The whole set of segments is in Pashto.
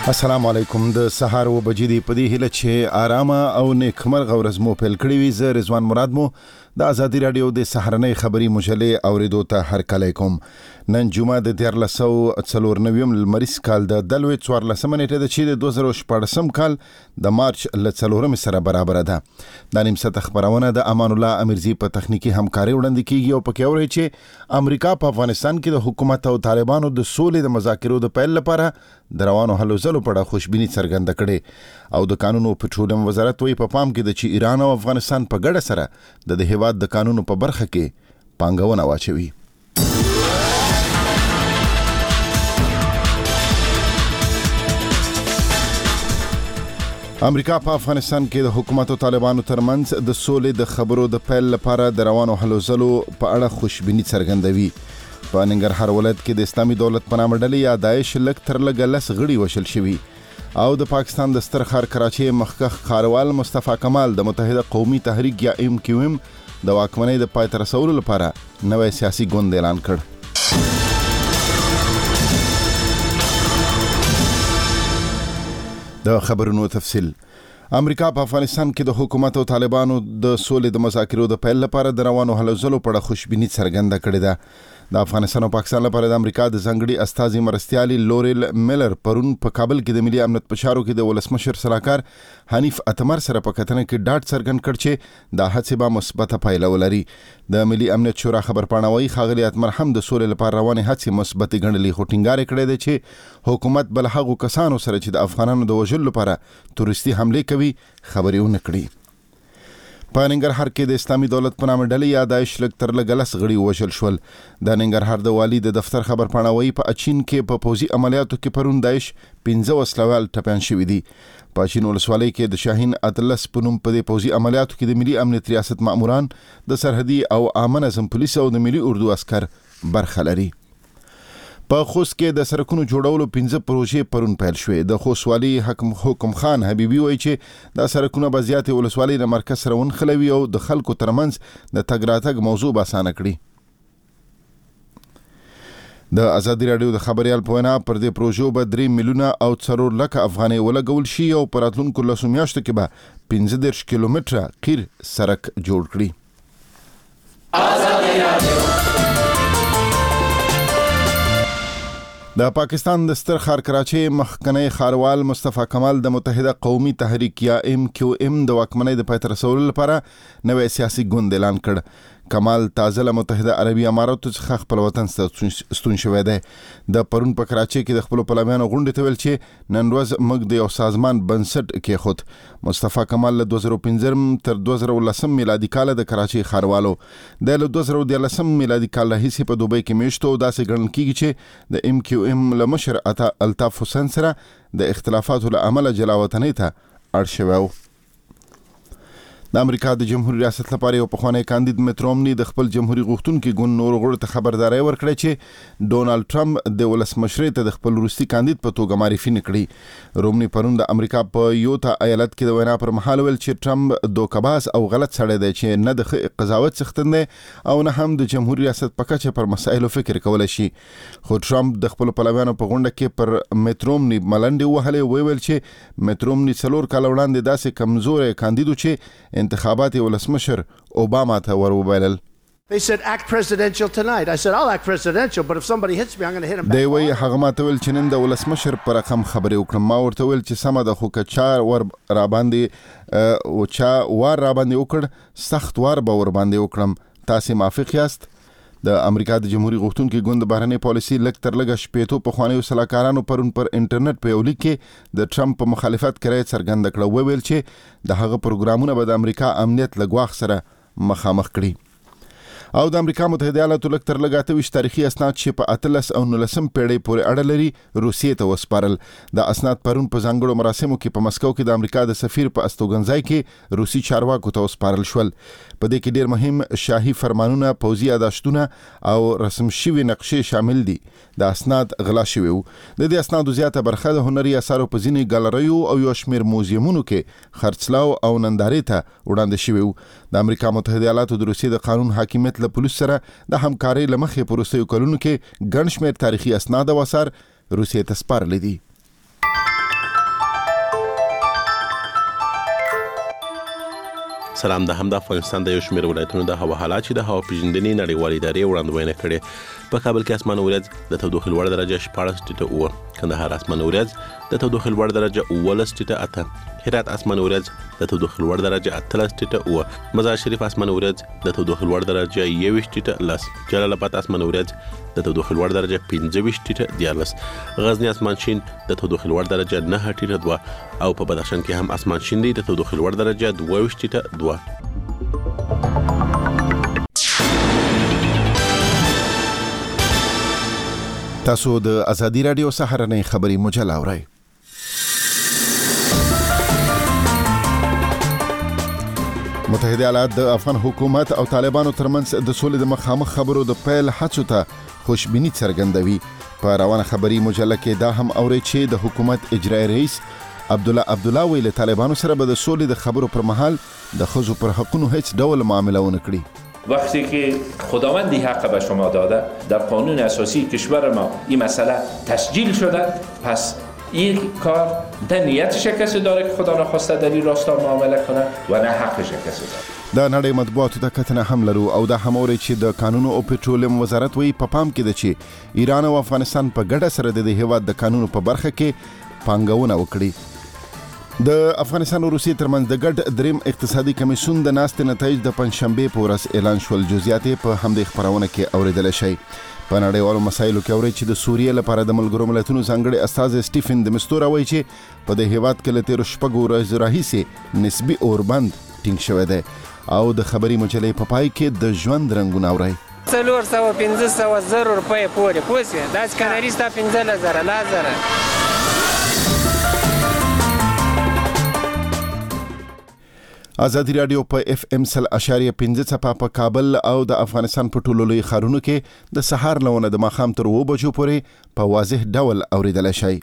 السلام علیکم. د سهار و بجې دی په دې هیله چې آرامه او نیکمرغه ورځ مو پیل کړې وي. زه رضوان مراد مو د ازادي رادیو د سهارنۍ خبري مجلې اوریدو ته هرکلی کوم. نن جمعه د 1494 لمریز کال د 14 نیټه ده چې د 2014 کال د مارچ ل 4 سره برابر ده. د نیم ساعت خبرونه د امان الله امیرزی په تخنیکی همکاري وړاندې کیږي او پکې اوري چې امریکا په افغانستان کې د حکومت او طالبانو د سولې د مذاکرو د پیل لپاره د روانو هلو ځلو په اړه خوشبیني څرګنده کړې او د قانونو پټرولیم وزارت وی په پام کې د چې ایران او افغانستان په ګډه سره د هیواد د قانونو په برخه کې پانګونه واچوي. امریکا په افغانستان کې د حکومت او طالبانو ترمنځ د سولې د خبرو د پیل لپاره د روانو هلو ځلو په اړه خوشبیني څرګندوي. په ننګرهار ولایت کې د اسلامي دولت په نامه ډلې یا داعش لږ تر لږه 10 غړي وشل شوي او د پاکستان د ستر ښار کراچۍ مخکښ ښاروال مصطفی کمال د متحده قومي تحریک یا MQM د واکمنۍ د پای ته رسولو لپاره نوی سیاسي ګوند اعلان کړ. د خبرونو تفصیل. امریکا په افغانستان کې د حکومت او طالبانو د سولې د مذاکرو د پیل لپاره د روانو هلو ځلو په اړه خوشبیني څرګنده کړې ده. د افغانستان او پاکستان لپاره د امریکا د ځانګړي استازي مرستیالي لوريل میلر پرون په کابل کې د ملي امنیت په چارو کې د ولسمشر سلاکار حنیف اتمر سره په کتنه کې ډاډ څرګند کړ چې دا هڅې به مثبته پایله ولري. د ملي امنیت شورا خبرپاڼوي ښاغلي اتمر هم د سولې لپاره روانې هڅې مثبت ګڼلې خو ټینګار کړی دی چې حکومت بل هغو کسانو سره چې د افغانانو د وژلو لپاره تورستي حملې کوي خبرې ونه کړي. په ننګرهار کې د اسلامي دولت په نامه ډلې یا داعش لږ تر لږه 10 غړي وژل شول. د ننګرهار د والي د دفتر خبرپاڼوي په اچین کې په پوځي عملیاتو کې پرون داعش 15 وسلوال ټپیان شوي دي. په اچین ولسوالۍ کې د شاهین اطلس په نوم په دې پوځي عملیاتو کې د ملي امنیت ریاست ماموران د سرحدي او عامه نظم پولیس او د ملي اردو عسكر برخه لري. په خوست کې د سرکونو جوړولو 15 پروژې پرون پیل شوې. د خوست والي حکم خان حبیبي وایي چې دا سرکونه به زیاتې ولسوالۍ د مرکز سره ونښلوي او د خلکو ترمنځ د تګ راتګ موضوع به اسانه کړي. د ازادي رادیو د خبريال په وینا پر دې پروژو به 3 میلیونه او 4 لکه افغانۍ ولګول شي او په راتلونکو 10 میاشتو کې به 15 کیلومتره قیر سرک جوړ کړي. ازادي رادیو د پاکستان د ستر ښار کراچۍ مخکنی ښاروال مصطفی کمال د متحده قومي تحریک یا MQM د واکمنۍ د پای ته رسولو لپاره نوی سیاسي ګوند اعلان کړ. کمال تازه له متحده عربي اماراتو څخه خپل وطن ته ستون شوی دی. د پرون په کراچۍ کې د خپل پلویانو غونډې ته ویل چې نن ورځ موږ د یو سازمان بنسټ کېښود. مصطفی کمال له 2015 تر 2019 میلادي کال د کراچۍ ښاروالو. د 2013 میلادي کال راهیسې په دوبۍ کې میشتو او داسې ګڼل کېږي چې د MQM له مشر الطاف حسین سره د اختلافاتو له امله جلا وطنۍ ته اړ شوی و. د امریکا د جمهوریت ریاست لپاره یو پخوانی کاندید مټ رومني د خپل جمهوریت غوښتونکي ګوند نور غړو ته خبرداري ورکړه چې ډونالد ټرمپ د ولسمشرۍ ته د خپل روسي کاندید په توګه معرفي نکړي. رومني پرون د امریکا په یوتا ایالت کې د وینا پر مهال ویل چې ټرمپ دوکباز او غلط سړی دی چې نه د قضاوت څښتن دی او نه هم د جمهوریت ریاست په کچه پر مسایلو فکر کولای شي. خو ټرمپ د خپل پلویانو په غونډه کې پر مټ رومني ملنډې وهلې ویل چې مټ رومني 4 کال وړاندې داسې کمزوري کاندید چې انتخابات ولسمشر اوباما ته وروبایلل. They said act presidential tonight. I said I'll act presidential, but if somebody hits me I'm going to hit him back. دی وی هغه ماته ویل چې نن د ولسمشر پر رقم خبرې وکړم. ما ورته ویل چې سمه د خو کچار ور را باندې او چا ور را باندې وکړ سخت ور به ور باندې وکړم. تاسو موافق یاست؟ د امریکا د جمهوریت غوښتونکي ګوند بهرنۍ پالیسي لږ تر لږه شپېتو پخوانیو سلاکارانو پرون پر انټرنیټ په یو لیک کې د ټرمپ په مخالفت کړی څرګنده کړه. ویل چې د هغه پروګرامونه به د امریکا امنیت له ګواښ سره مخامخ کړي. او د امریکا متحده ایالاتو لږ تر لږه 28 تاریخي اسناد چې په 18 او 19 پیړۍ پورې اړه لري روسیې ته وسپارل. د اسناد پرون په ځانګړو مراسمو کې په مسکو کې د امریکا د سفیر په استوګنځای کې روسي چارواکو ته وسپارل شول. په دې کې ډېر مهم شاهي فرمانونه، پوځي یاداشتونه او رسم شوي نقشې شامل دي. د اسناد غلا شوي وو. د دې اسنادو زیاته برخه د هنري اثارو په ځینې ګالریو او یو شمېر موزیمونو کې خرڅلاو او نندارې ته وړاندې شوي وو. د امریکا متحده ایالاتو د روسیې د قانون حاکمیت له پولیس سره د همکارۍ له مخې په وروستیو کلونو کې ګڼ شمېر تاریخي اسناد او آثار روسیې ته سپارلي دي. سلام. د افغانستان د یو شمېر ولایتونو د هوا حالات چې د هوا پیژندنې نړیوالې ادارې وړاندوینه کړې. په کابل کې اسمان ورځ د تودوخې لوړ درجه 14.9، کندهار اسمان ورځ د تودوخې لوړ درجه 18.8، هرات اسمان ورځ د تودوخې لوړ درجه 18.9، مزار شریف اسمان ورځ د تودوخې لوړ درجه 21.10، جلال آباد اسمان ورځ د تودوخې لوړ درجه 25.14، غزنی اسمان شین د تودوخې لوړ درجه 9.2 او په بدخشان کې هم اسمان شین دی د تودوخې لوړ درجه 22.2. تاسو د ازادي رادیو سهارنۍ خبري مجله اورئ. متحده ایالات د افغان حکومت او طالبانو ترمنځ د سولې د مخامخ خبرو د پیل هڅو ته خوشبیني څرګندوي. په روانه خبري مجله کې دا هم اورئ چې د حکومت اجرایي رئیس عبدالله ویل طالبانو سره به د سولې د خبرو پر مهال د ښځو پر حقونو هیڅ ډول معامله ونه کړي. وقتی که خداوند این حق به شما داده در قانون اساسی کشور ما این مسئله تسجیل شده، پس این کار نه نیتش کسی داره که خدا نخواسته در این راستا معامله کنه و نه حقش کسی داره. د نړۍ مطبوعاتو ته کتنه هم لرو او دا هم اوري چې د قانون او پټرولیم وزارت وی په پام کې ده چې ایران او افغانستان په ګډه سره د هیواد د قانون په برخه کې پانګونه وکړي. د افغانستان او روسیې ترمنځ د ګډ دریم اقتصادي کمیسیون د ناستې نتایج د پنځشنبه په ورځ اعلان شول. جزئیات په همدې خبرونه کې اوریدل شي. په نړیوالو مسایلو کې اوري چې د سوریې لپاره د ملګرو ملتونو ځانګړي استاذ سټیفن د مستور وایي چې په د هیواد کې لته شپږ ورځې راهیسې نسبی اوربند ټینګ شوی دی او د خبري مجلې په پای کې د ژوند رنگونه اوري. 400-500 روپۍ پورې پوسه دا سکانریستا 15000 لازره. ازادي رادیو په FM 100.5 څپه په کابل او د افغانستان په ټولو لوی ښارونو کې د سهار لونه د ماښام تر 2 بجو پورې په واضح ډول اوریدل شي.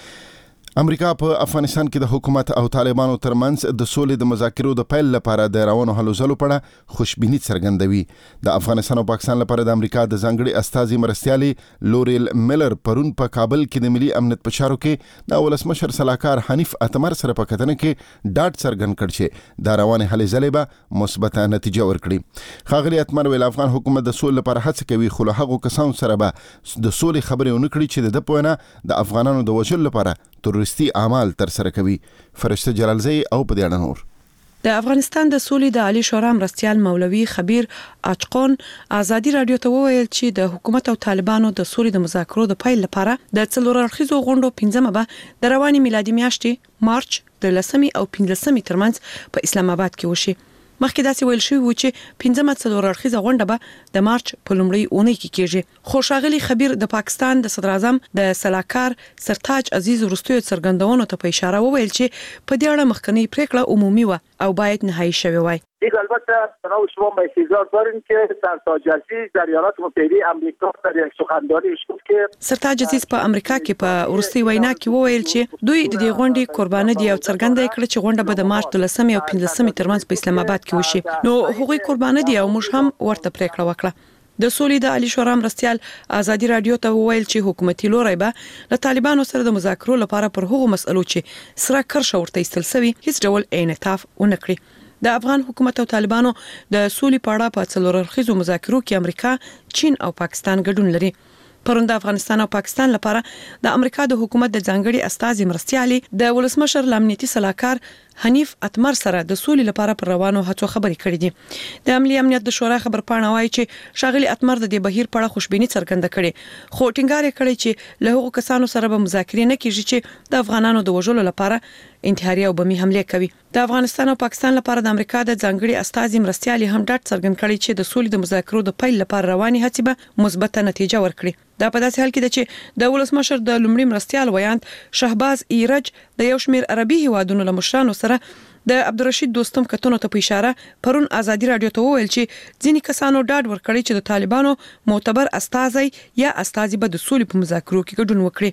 امریکا په افغانستان کې د حکومت او طالبانو ترمنځ د سولې د مذاکرو د پیل لپاره د روانو هلو ځلو په اړه خوشبیني څرګندوي. د افغانستان او پاکستان لپاره د امریکا د ځانګړي استازي مرستیالي لوریل میلر پرون په کابل کې د ملي امنیت په چارو کې د ولسمشر سلاکار حنیف اتمر سره په کتنه کې ډاډ څرګند کړ چې د روانې هلې ځلې به مثبته نتیجه ورکړي. ښاغلي اتمر ویل افغان حکومت د سولې لپاره هڅه کوي خو له هغو کسانو سره به د سولې خبرې ونه کړي چې د پوهنه د افغانانو د وژلو لپاره تروریستي اعمال تر سره کوي. فرشته جلالزی او په دې اړه نور. د افغانستان د سولې د عالی شورا مرستیال مولوي خبیر اچقون ازادي رادیو ته وویل چې د حکومت او طالبانو د سولې د مذاکرو د پیل لپاره د څلور اړخیزو غونډو 15مه به د رواني میلادي میاشتې مارچ د 10 او 15 ترمنځ په اسلام آباد کې وشي. مخکې داسې ویل شوی و چې 15مه څلور اړخیزه غونډه به د مارچ په لومړۍ اونۍ کې کېږي. خو ښاغلي خبیر د پاکستان د صدر اعظم د سلاکار سرتاج عزیز وروستیو څرګندونو ته په اشاره وویل چې په دې اړه مخکنی پریکړه عمومي و او باید نهایی شوی وای. دیگه البته تنها شما با انتظار داریم که سرتاج عزیز در ایالات متحده آمریکا در یک سخنرانی گفت که سرتاج عزیز په امریکا کې په ورستي وینا کې وویل چې دوی د دې غونډې قرباني دي او څرګنده کړ چې غونډه به د مارچ 10 او 15 ترمنځ په اسلام آباد کې وشي. نو هغوی قرباني دي او موږ هم ورته پریکړه وکړه. د سولې د عالی شورا مرستیال ازادي رادیو ته وویل چې حکومتي لوري به له طالبانو سره د مذاکرو لپاره پر هغو مسئلو چې سره کرښه ورته ایستل شوی هیڅ ډول انعطاف ونه کړي. د افغان حکومت او طالبانو د سولې په اړه په څلور اړخیزو مذاکرو کې امریکا، چین او پاکستان ګډون لري. پرون د افغانستان او پاکستان لپاره د امریکا د حکومت د ځانګړي استازي مرستیالي د ولسمشر امنیتي سلاکار حنیف اتمر سره د سولې لپاره پر روانو هڅو خبرې کړې دي. د ملي امنیت د شورا خبرپاڼه وايي چې ښاغلي اتمر د دې بهیر په اړه خوشبیني څرګنده کړې خو ټینګار کړی چې له هغو کسانو سره به مذاکرې نه کیږي چې د افغانانو د وژلو لپاره انتحاري او بمي حمله کوي. د افغانستان او پاکستان لپاره د امریکا د ځانګړي استازي مرستیالي هم ډاډ څرګند کړی چې د سولې د مذاکرو د پیل لپاره رواني هڅې به مثبته نتیجه ورکړي. دا په داسې حال کې ده چې د ولسمشر د لومړي مرستیال ویاند شهباز ایرج د یو شمېر عربي هیوادونو له مشرانو سره د عبدالرشید دوستم کتنو ته په اشاره پرون ازادي رادیو ته وویل چې ځینې کسانو ډاډ ورکړی چې د طالبانو معتبر استازي یا استازي به د سولې په مذاکرو کې ګډون وکړي.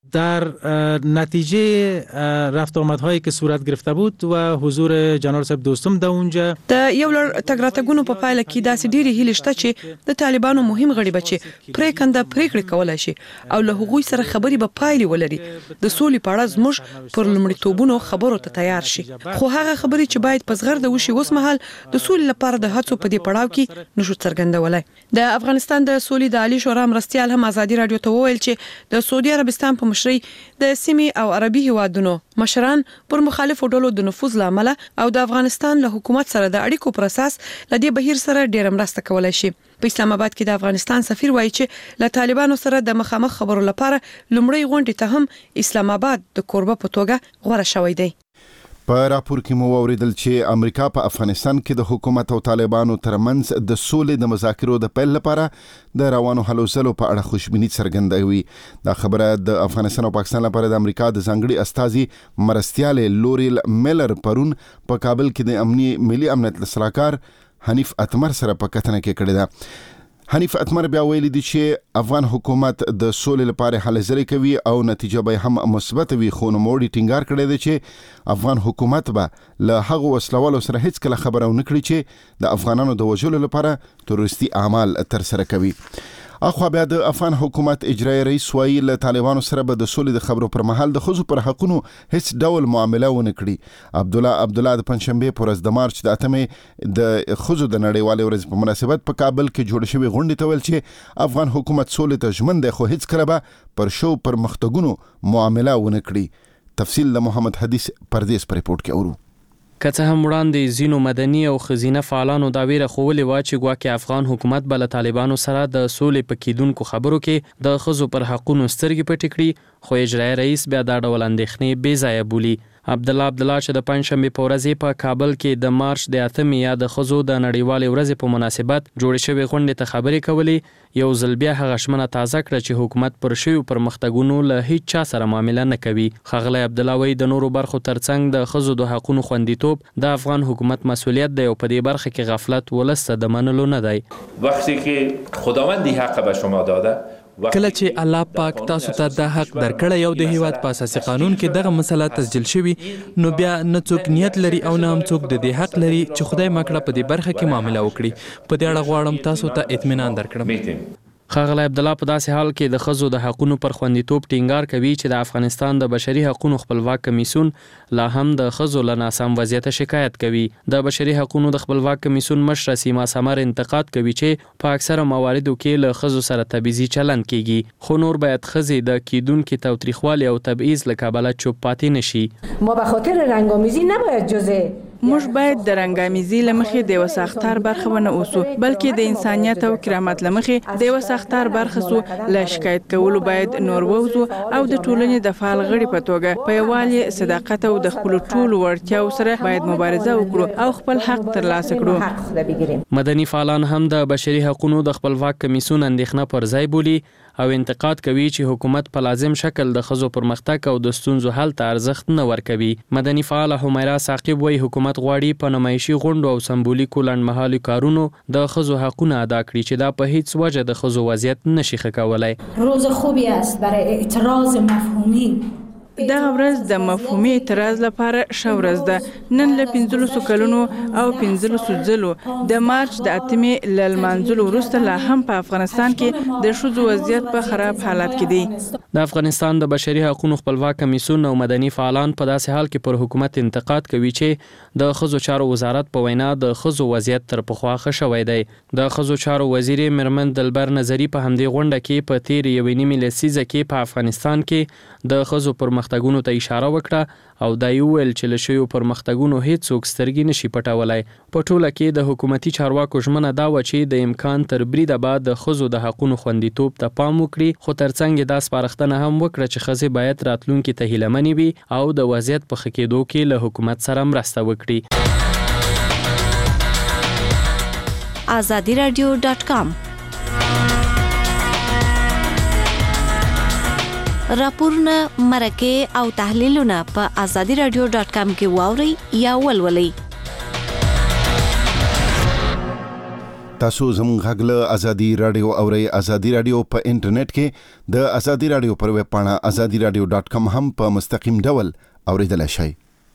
در نتیجه رفت آمدهایی که صورت گرفته بود و حضور جنرال صاحب دوستم در اونجا د یو لړ تګ راتګونو په پایله کې داسې ډېری هیلې شته چې د طالبانو مهم غړي بچي پریکنده پریکړې کولای شي او له هغوی سره خبرې به پایلې ولري د سولې په اړه زموږ پر لومړیتوبونو خبرو ته تیار شي خو هغه خبرې چې باید په زغرده وشي اوس مهال د سولې لپاره د هڅو په دې پړاو کې نشو څرګندولای د افغانستان د سولې د عالی شورا مرستیال هم ازادي رادیو ته وویل چې د سعودي عربستان په مشرۍ د سیمې او عربي هیوادونو مشران پر مخالفو ډلو د نفوذ لامل او د افغانستان له حکومت سره د اړیکو پر اساس لدې بهیر سره ډېر مرسته کولای شي په اسلام آباد کې د افغانستان سفیر وایي چې له طالبانو سره د مخامخ خبرو لپاره لومړی غونډه ته هم اسلام آباد د کوربه په توګه غوړه شوی دی په راپور کې مو اوریدل چې امریکا په افغانستان کې د حکومت او طالبانو ترمنځ د سولې د مذاکرو د پیل لپاره د روانو هلو ځلو په اړه خوشبیني څرګندوي دا خبره د افغانستان او پاکستان لپاره د امریکا د ځانګړي استازي مرستیال لوریل میلر پرون په کابل کې د ملي امنیت سلاکار حنیف اتمر سره په کتنه کې کړې ده حنیف اتمر بیا ویلي دي چې افغان حکومت د سولې لپاره هلې ځلې کوي او نتیجه به هم مثبت وي خو نوموړي ټینګار کړی دی چې افغان حکومت به له هغو وسلوالو سره هیڅ کله خبره ونه کړي چې د افغانانو د وژلو لپاره تروریستي اعمال ترسره کوي اخو بیا د افغان حکومت اجرایی رئیس وایي له طالبانو سره به د سولې د خبرو پر مهال د ښځو پر حقونو هیڅ ډول معامله ونه کړي عبدالله د پنځشنبې په ورځ د مارچ د 8 د ښځو د نړیوالې ورځې په مناسبت په کابل کې جوړ شوی غونډې ته ویل چې افغان حکومت سولې ته ژمن دی خو هیڅ کله به پر شو پرمختګونو معامله ونه کړي تفصیل د محمد حدیث پردیس پر ریپورت کې اورو که څه هم وړاندې ځینو مدني او ښځینه فعالانو دا ویره ښوولې وه چې ګواکې افغان حکومت به له طالبانو سره د سولې په کیدونکو خبرو کې د ښځو پر حقونو سترګې پټې کړي خو اجرایي رئیس بیا دا ډول اندېښنې بې ځایه بولي عبدالله چې د پنځشنبې په ورځ په کابل کې د مارچ د 8 یا د ښځو د نړیوالې ورځې په مناسبت جوړې شوې غونډې ته خبرې کولې یو ځل بیا هغه ژمنه تازه کړه چې حکومت پر شویو پرمختګونو له هیڅ چا سره معامله نه کوي ښاغلی عبدالله وایي د نورو برخو ترڅنګ د ښځو د حقونو خوندیتوب د افغان حکومت مسؤلیت دی او په دې برخه کې غفلت ولس ته د منلو نه دی وقتی که خداوند حق به شما داده کله چې الله پاک تاسو ته د حق درکړی او د هیواد په اساسي قانون کې دغه مسله تسجیل شوی نو بیا نه څوک نیت لري او نه هم څوک د دې حق لري چې خدای مکړه په دې برخه کې معامله وکړي په دې اړه غواړم تاسو ته اطمینان درکړم ښاغلی عبدالله په داسې حال کې د ښځو د حقونو پر خوندیتوب ټینګار کوي چې د افغانستان د بشري حقونو خپلواک کمیسیون لا هم د ښځو له ناسم وضعیته شکایت کوي د بشري حقونو د خپلواک کمیسیون مشره سیما سمر انتقاد کوي چې په اکثره مواردو کې له ښځو سره تبعیضي چلند کیږي خو نور باید ښځې د کیدونکي تاوتریخوالي او تبعیض له کبله چوپ پاتې نشي ما به خاطر رنگامیزی نباید جزء موږ باید د رنګامیزي لمخې د یو ساختار برخه ونه اوسو بلکې د انسانیت او کرامت لمخې د یو ساختار برخه سو له شکایت کولو باید نور ووزو او د ټولنې د فعال غړي په توګه په یووالي صداقت او د خپل ټولو وړتیاو سره باید مبارزه وکړو او خپل حق ترلاسه کړو مدني فعالان هم د بشري حقونو د خپلواک کمیسیون اندېښنه پر ځای بولي او انتقاد کوي چې حکومت په لازم شکل د ښځو پرمختګ او د ستونزو حل ته ارزښت نه ورکوي مدني فعاله حمیره ثاقب وایي حکومت غواړي په نمایشي غونډو او سمبولیکو لنډمهالو کارونو د ښځو حقونه ادا کړي چې دا په هیڅ وجه د ښځو وضعیت نشي ښه کولی روز خوبی است برای اعتراض مفهومی دغه ورځ د مفهومي اعتراض لپاره ښه ورځ ده نن له 15 کلونو او 15 ځلو د مارچ د 8 ل لمانځلو وروسته لا هم په افغانستان کې د ښځو وضعیت په خراب حالت کې دی د افغانستان د بشري حقوقو خپلواک کمیسیون او مدني فعالان په داسې حال کې پر حکومت انتقاد کوي چې د ښځو چارو وزارت په وینا د ښځو وضعیت تر پخوا ښه شوی دی د ښځو چارو وزیر مرمن دلبر نظری په همدې غونډه کې په تیر یوې نیمې لسیزه کې په افغانستان کې د ښځو پرمختګونو ته اشاره وکړه او دا ویل چې له شویو پرمختګونو هیڅوک سترګې نشي پټولای په ټوله کې د حکومتي چارواکو ژمنه دا و چې د امکان تر بریده بعد د ښځو د حقونو خوندیتوب ته پام وکړي خو ترڅنګ دا سپارښتنه هم وکړه چې ښځې باید راتلونکي ته هیلهمنې وي او د وضعیت په ښه کېدو کې له حکومت سره مرسته وکړي azadiradio.com راپورونه مرکه او تحلیلونه په azadiradio.com کې واوري یا ولولئ تاسو زموږ غږ له ازادي رادیو اورئ. ازادي رادیو په انټرنیټ کې د ازادي رادیو پر ویب پاڼه azadiradio.com هم په مستقیم ډول اوریدلای شئ.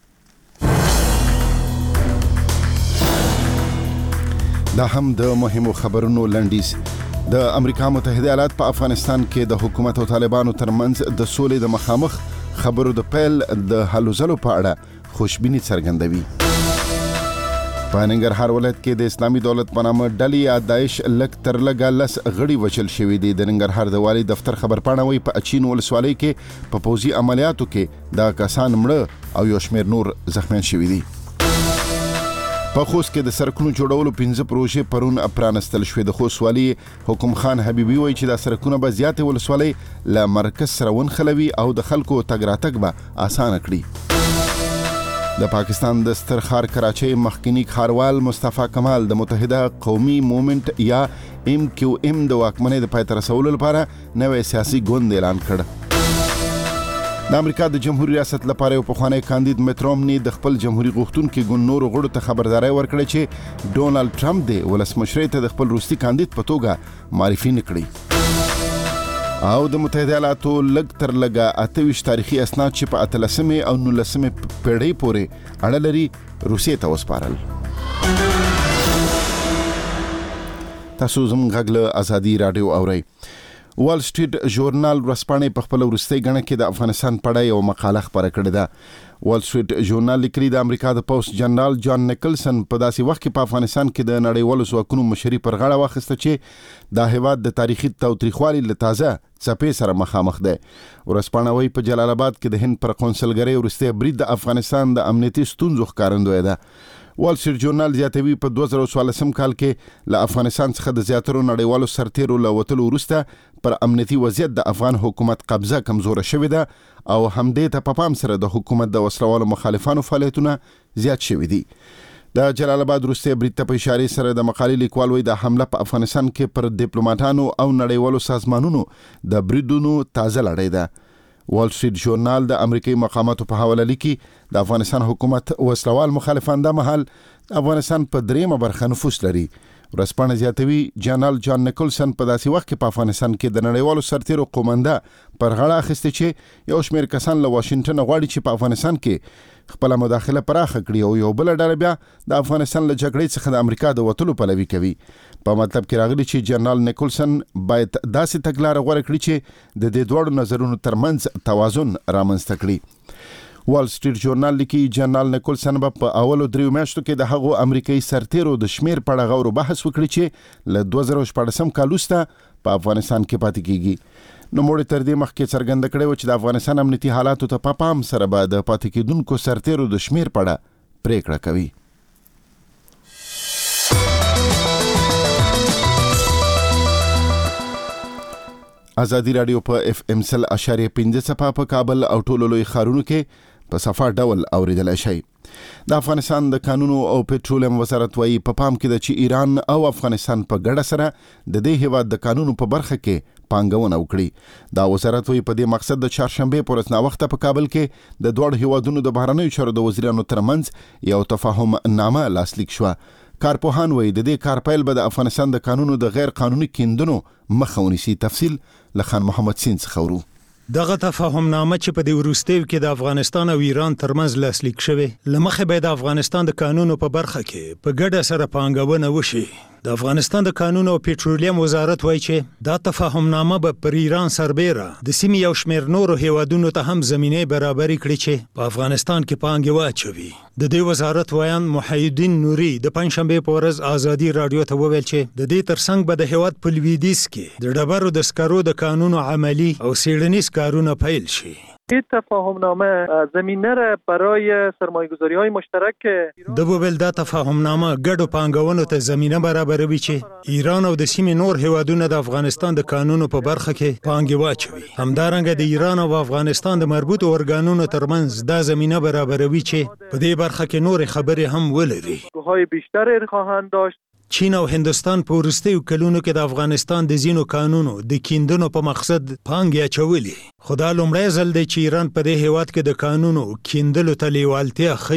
دا هم د مهمو خبرونو لنډیز. د امریکا متحده ایالات په افغانستان کې د حکومت او طالبانو ترمنځ د سولې د مخامخ خبرو د پیل د هلو ځلو په اړه خوشبیني څرګندوي. په ننګرهار ولایت کې د اسلامي دولت په نامه ډلې یا داعش لږ تر لږه 10 غړي وژل شوي دي. د ننګرهار د والي دفتر خبرپاڼه وایي په اچین ولسوالۍ کې په پوځي عملیاتو کې دا کسان مړه او یو شمېر نور زخمیان شوي دي. په خوست کې د سړکونو جوړولو 15 پروژې پرون پرانستل شوې. د خوست والي حکم خان حبیبي وایي چې دا سړکونه به زیاتې ولسوالۍ له مرکز سره ونښلوي او د خلکو تګ راتګ به اسانه کړي. د پاکستان د ستر ښار کراچۍ مخکنی ښاروال مصطفی کمال د متحده قومي موومنت یا MQM د واکمنۍ د پای ته رسولو لپاره نوې سیاسي ګوند اعلان کړ. د امریکا د جمهوریت ریاست لپاره یو پخوانی کاندید مټ رومني د خپل جمهوریت غوښتونکو ګوند نورو غړو ته خبرداري ورکړه چې ډونالد ټرمپ د ولسمشر ته د خپل روسي کاندید په توګه معرفي نکړي. او د متحده ایالاتو لږ تر لږه 28 تاریخي اسناد چې په 13مې او 19مې پیړۍ پورې اړه لري روسیې ته وسپارل. تاسو زموږ غږ له ازادي رادیو اورئ. وال سټریټ ژورنال ورځپاڼې په خپل وروستۍ غڼه کې د افغانستان په اړه یو مقاله خپره کړې ده. وال سټریټ ژورنال لیکلي د امریکا د پوسټ جنرال جان نیکلسن په داسې وخت کې په افغانستان کې د نړیوالو ځواکونو مشري پر غاړه واخیسته چې دا هیواد د تاریخي تاوتریخوالي له تازه څپې سره مخامخ دی. ورځپاڼه وایي په جلال آباد کې د هند پر قونسلګرۍ وروستی برید د افغانستان د امنیتي ستونزو ښکارندوی ده. وال سټریټ ژورنال زیاتوي په 2014 کال کې له افغانستان څخه د زیاترو نړیوالو سرتیرو له وتلو وروسته پر امنیتي وضعیت د افغان حکومت قبضه کمزوره شوې ده او همدې ته په پام سره د حکومت د وسلوالو مخالفانو فعالیتونه زیات شوي دي. د جلال آباد وروستی برید ته په اشارې سره د مقالې لیکوال وایي د حمله په افغانستان کې پر ډیپلوماټانو او نړیوالو سازمانونو د بریدونو تازه لړۍ ده. وال سټریټ ژورنال د امریکایي مقاماتو په حواله لیکي د افغانستان حکومت وسلوال مخالفان د مهال افغانستان په 3مه برخه نفوذ لري. ورځپاڼه زیاتوي جنرال جان نیکلسن په داسې وخت کې په افغانستان کې د نړیوالو سرتیرو قومنده پر غاړه اخیسته چې یو شمېر کسان له واشنگټن غواړي چې په افغانستان کې خپل مداخله پراخه کړي او یو بل ډله بیا د افغانستان له جګړې څخه د امریکا د وتلو پلوي کوي. په مطلب کې راغلي چې جنرال نیکلسن باید داسې تګلاره غوره کړي چې د دې دوړو نظرونو ترمنځ توازن رامنځته کړي. وال سټریټ ژورنال لیکي جنرال نیکلسن په اولو 3 میاشتو کې د هغو امریکایي سرتیرو د شمیر په اړه غور بحث وکړي چې له 2014 کال وروسته په افغانستان کې پاتې کیږي. نو موږ تر دې مخکې څرګنده کړې و چې د افغانستان امنیتي حالاتو ته په پام سره به د پاتې کېدونکو سرتیرو د شمیر په اړه پریکړه کوي. ازادي رادیو په FM 100.5 صفحه په کابل او ټولو لوی ښارونو کې په صفه ډول اوریدلای شئ. د افغانستان د قانونو او پټرولیم وزارت وایي په پام کې ده چې ایران او افغانستان په ګډه سره د دې هیواد د قانونو په برخه کې پانګونه وکړي. دا وزارت وایي په دې مقصد د چهارشنبه پر ورځ ناوخته په کابل کې د دوه هیوادونو د بهرنیو چارو د وزیرانو ترمنځ یو تفاهم نامه لاسلیک شوه. کارپوهان وایي د دې کار پیل به د افغانستان د قانونو د غیر قانوني کیندنو مخه ونیسي. تفصیل له خان محمد سین څخه ورو. دغه تفاهم نامه چې په دې وروستیو کې د افغانستان او ایران ترمنځ لاسلیک شوی لمخه به د افغانستان د قانونو په برخه کې په ګډه سره پانګونه وشي. د افغانستان د قانونو او پټرولیم وزارت وایي چې دا تفاهم نامه به پر ایران سربېره د سیمې یو شمېر نورو هیوادونو ته هم زمینه برابرې کړي چې په افغانستان کې پانګې واچوي. د دې وزارت وایان محیدین نوري د پنځشنبه په ورځ ازادي رادیو ته وویل چې د دې ترڅنګ به د هیواد په لویدیځ کې د ډبرو د سکرو د قانونو عملی او څېړنیز کارونه پیل شي. این تفاهمنامه زمینه را برای سرمایه‌گذاری‌های مشترک د ویل دا تفاهمنامه ګډو پانګونو ته زمینه برابروي چې ایران او د سیمې نور هیوادونه د افغانستان د قانونو په برخه کې پانګې واچوي. همدارنګه د ایران او افغانستان د مربوطو ارګانونو ترمنځ دا زمینه برابروي چې په دې برخه کې نور خبرې هم ولري. های بیشتر خواهند داشت. چین او هندستان په وروستیو کلونو کې د افغانستان د ځینو قانونو د کیندنو په مقصد پانګې اچولې. خو دا لومړی ځل دی چې ایران په دې هیواد کې د قانونو کیندلو ته لیوالتیا ښیي.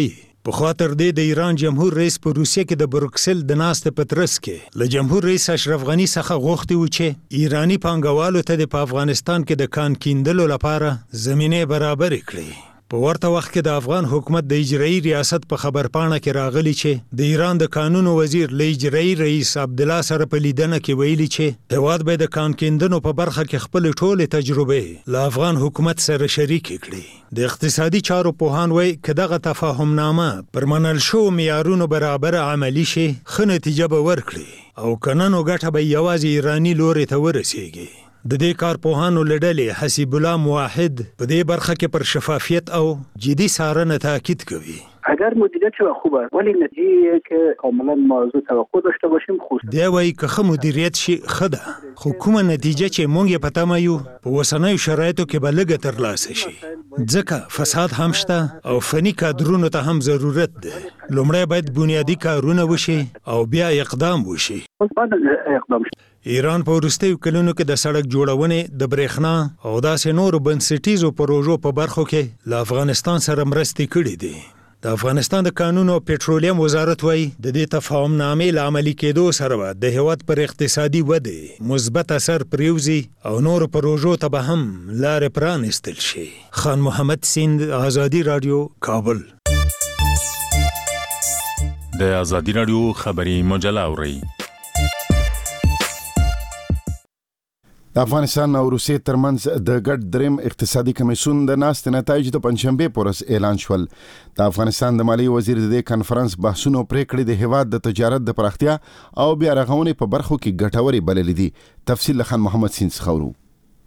په خاطر دې د ایران جمهور رئیس په روسیه کې د بروکسل د ناستې په ترڅ کې له جمهور رئیس اشرف غنی څخه غوښتي و چې ایرانی پانګوالو ته په افغانستان کې د کان کیندلو لپاره زمینه برابر کړي. په ورته وخت کې د افغان حکومت د اجرایي ریاست په خبرپاڼه کې راغلی چې د ایران د قانون وزیر له اجرایي رئیس عبدالله سره په لیدنه کې ویلي چې هیواد به د کان کیندنو په برخه کې خپل ټولې تجربې له افغان حکومت سره شریکې کړي. د اقتصادي چارو پوهان وایي که دغه تفاهمنامه پر منل شوو معیارونو برابر عملي شي ښه نتیجه به ورکړي او که نه نو ګټه به یوازې ایراني لوري ته ورسیږي. د دې کارپوهانو له ډلې حسیب الله موحد په دې برخه کې پر شفافیت او جدي څارنه تاکید کوي. اگر مدیریت شو خوبه ولی نتیجه که کاملا موضوع توقع داشته باشیم خوب دی وایي که ښه مدیریت شي ښه ده خو کومه نتیجه چې موږ یې په تمه یو په اوسنیو شرایطو کې به لږه ترلاسه شي ځکه فساد هم شته او فني کادرونو ته هم ضرورت ده. لومړی باید بنیادي کارونه وشي او بیا اقدام وشي. ایران په وروستیو کلونو کې د سړک جوړونې د برېښنا او داسې نورو بنسټیزو پروژو په برخو کې له افغانستان سره مرستې کړې دي. د افغانستان د کانونو او پټرولیم وزارت وایي د دې تفاهمنامې له عملي کېدو سره به د هیواد پر اقتصادي ودې مثبت اثر پرېوځي او نورو پروژو ته به هم لارې پرانیستل شي. خان محمد سیند، آزادي راډیو، کابل. د آزادي راډیو خبري مجله اورئ. د افغانستان او روسیې ترمنځ د ګډ دریم اقتصادي کمیسیون د ناستې نتایج د پنځشنبې په ورځ اعلان شول. د افغانستان د مالیې وزیر د دې کنفرانس بحثونو پریکړې د هیواد د تجارت د پراختیا او بیا رغونې په برخو کې ګټورې بللې دي. تفصیل له خان محمد سین څخه ورو.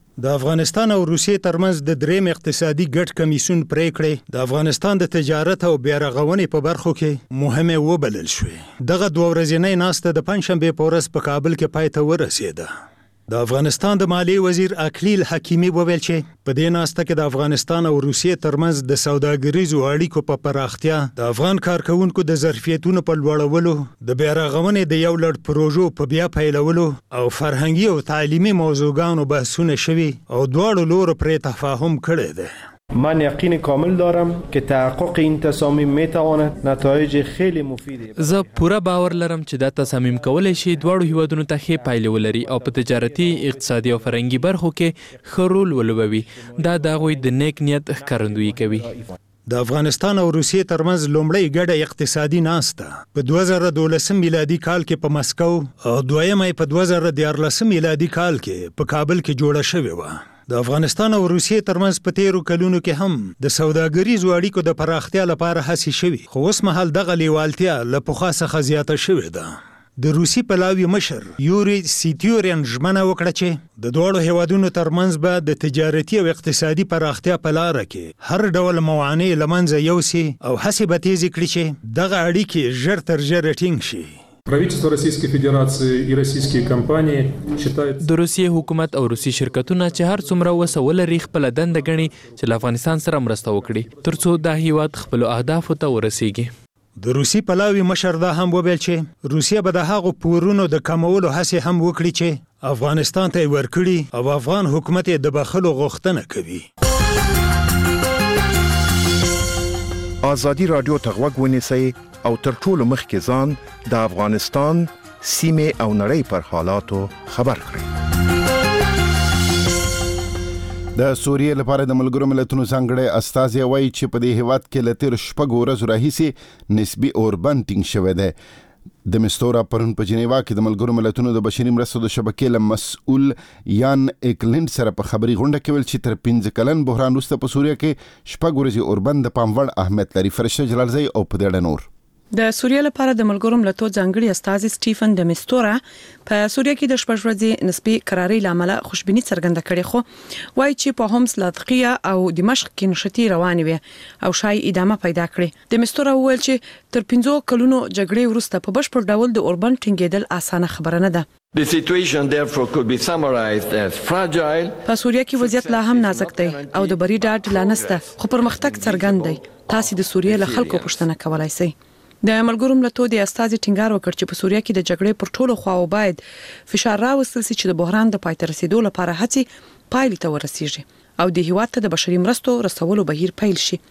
د افغانستان او روسیې ترمنځ د دریم اقتصادي ګډ کمیسیون پریکړې د افغانستان د تجارت او بیا رغونې په برخو کې مهمه وبلل شوې. دغه دوه ورځنۍ ناسته د پنځشنبې په ورځ په کابل کې پای ته ورسېده. د افغانستان د مالیې وزیر اکلیل حکیمی وویل چې په دې ناسته کې د افغانستان او روسیې ترمنځ د سوداګریزو اړیکو په پراختیا، د افغان کارکونکو د ظرفیتونو په لوړولو، د بیا رغونې د یو لړ پروژو په بیا پیلولو او فرهنګي او تعلیمي موضوعګانو بحثونه شوي او دواړو لورو پرې تفاهم کړی دی. من یقین کامل دارم که تحقق این تصامیم میتواند نتایج خیلی مفیدی. زه پوره باور لرم چې دا تصامیم کولای شي دواړو هیوادونو ته ښې پایلې ولري او په تجارتي، اقتصادي او فرهنګي برخو کې ښه رول ولوبوي. دا د هغوی د نیک نیت ښکارندویي کوي. د افغانستان او روسیې ترمنځ لومړی ګډه اقتصادي ناسته په 2012 میلادي کال کې په مسکو او دویمه په 2014 میلادي کال کې په کابل کې جوړه شوې وه. د افغانستان او روسیې ترمنځ په تیرو کلونو کې هم د سوداګریزو اړیکو د پراختیا لپاره هڅې شوي، خو اوس مهال دغه لیوالتیا له پخوا څخه زیاته شوې ده. د روسي پلاوي مشر یوري سیتیورین ژمنه وکړه چې د دواړو هیوادونو ترمنځ به د تجارتي او اقتصادي پراختیا په لاره کې هر ډول موانع له منځه یوسي او هڅې به تیزې کړي چې دغه اړیکې ژر تر ژره ټینګ شي. правительство Российской Федерации и российские компании считают د روسیې حکومت او روسي شرکتونه چې هر څومره وسه ولري خپل دنده ګڼي چې له افغانستان سره مرسته وکړي ترڅو دا هیواد خپل اهدافو ته ورسیږي. د روسي پلاوي مشر دا هم وویل چې روسیه به د هغو پورونو د کمولو هڅې هم وکړي چې افغانستان ته ورکړي او افغان حکومت د بخښلو غوښتنه کوي. آزادي رادیو ته غوږ ونیسئ او تر ټولو مخکې ځان د افغانستان سیمې او نړۍ پر حالاتو خبر کړئ. د سوریې لپاره د ملګرو ملتونو ځانګړی استازی وایي چې په دې هیواد کې له تېرو 6 ورځو راهیسې نسبي اوربند ټینګ شوی دی. د مستورا پرون په جنیوا کې د ملګرو ملتونو د بشري مرستو د شبکې له مسؤل یان ایکلند سره په خبري غونډه کې ویل چې تر 15 کلن بحران وروسته په سوریه کې 6 ورځې اوربند د پام وړ اهمیت لري. فرشته جلالزی او په دې اړه نور. د سوریه لپاره د ملګرو ملتونو ځانګړي استازي سټیفن د مستورا په سوریه کې د 6 ورځې نسبي قراري لامل خوشبيني څرګنده کړې، خو وایي چې په هومس، لاذقیه او دمشق کې نشټي روانې وي او شای ادامه پیدا کړې. د مستورا وویل چې تر 15 کلونو جګړې وروسته په بشپړ ډول د اوربند ټینګېدل اسانه خبره نه ده. The situation therefore could be summarized as fragile. په سوریه کې وضعیت لا هم نازک دی او د بری ډاډ لا نشته، خو پرمختګ څرګند دی. تاسو د سوریه له خلکو پوښتنه کولای شئ. د ملګرو ملتونو د استازي ټینګار وکړ چې په سوریه کې د جګړې پر ټولو خواو باید فشار راوستل شي چې د بحران د پای ته رسیدو لپاره هڅې پایلې ته ورسیږي او د هیواد ته د بشري مرستو رسولو بهیر پیل شي.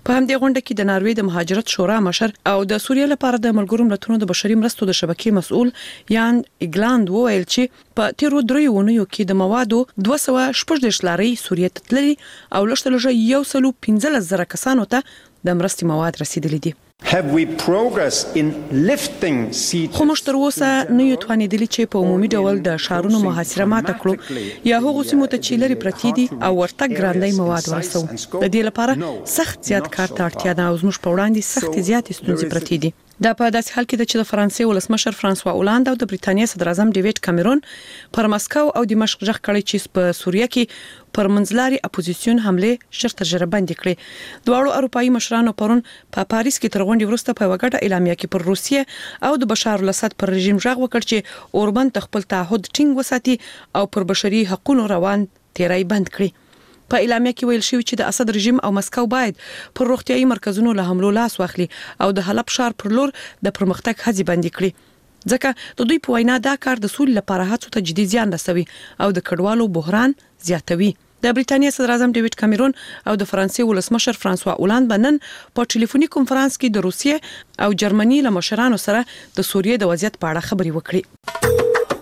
په همدې غونډه کې د ناروې د مهاجرت شورا مشر او د سوریه لپاره د ملګرو ملتونو د بشري مرستو د شبکې مسؤل یان ایګلاند وویل چې په تیرو 3 اونیو کې د موادو 214 لاري سوریه ته تللي او لږ 115,000 کسانو ته د مرستې مواد رسیدلي دي. Have we progressed in lifting seats? خو موږ تر اوسه نه یو توانیدلی چې په عمومي ډول د شهرونو محاصره ماته کړو یا هغه سیمو ته چې لري پرتی دي او ورته ګراندای مواد ورسو. د دې لپاره سخت زیات کار ته اړتیا ده او زموږ په وړاندې سخت زیات ستونزې پرتی دي. دا په داسې حال کې چې د فرانسې ولسمشر فرانسوا اولاند او د بریټانیا صدر اعظم ډیوډ کامرون پر مسکو او دمشق ژغ کړی چې په سوریه کې پر منځلاري اپوزیسیون حمله شر تجربه بندي کړې. دواړو اروپایي مشرانو پرون په پاریس کې تر غونډې وروسته په وګړه اعلامیه کې پر روسیه او د بشار الاسد پر رژیم ژغ وکړ چې اوربن خپل تعهد ټینګ وساتي او پر بشري حقوقو روان تیرای بند کړي. په اعلامیه کې ویل شوی چې د اسد رژیم او مسکو باید پر روغتيایي مرکزونو له حملو لاس واخلي او د حلب ښار پر لور د پرمختګ هڅې بندي کړي ځکه د دوی په وینا دا کار د سولې لپاره هڅو ته جدي زیان رسوي او د کډوالو بحران زیاتوي. د بریټانیا صدر اعظم ډیوډ کامرون او د فرانسې ولسمشر فرانسوا اولند بنن په ټلیفوني کنفرانس کې د روسیې او جرمني له مشرانو سره د سوریې د وضعیت په اړه خبرې وکړي.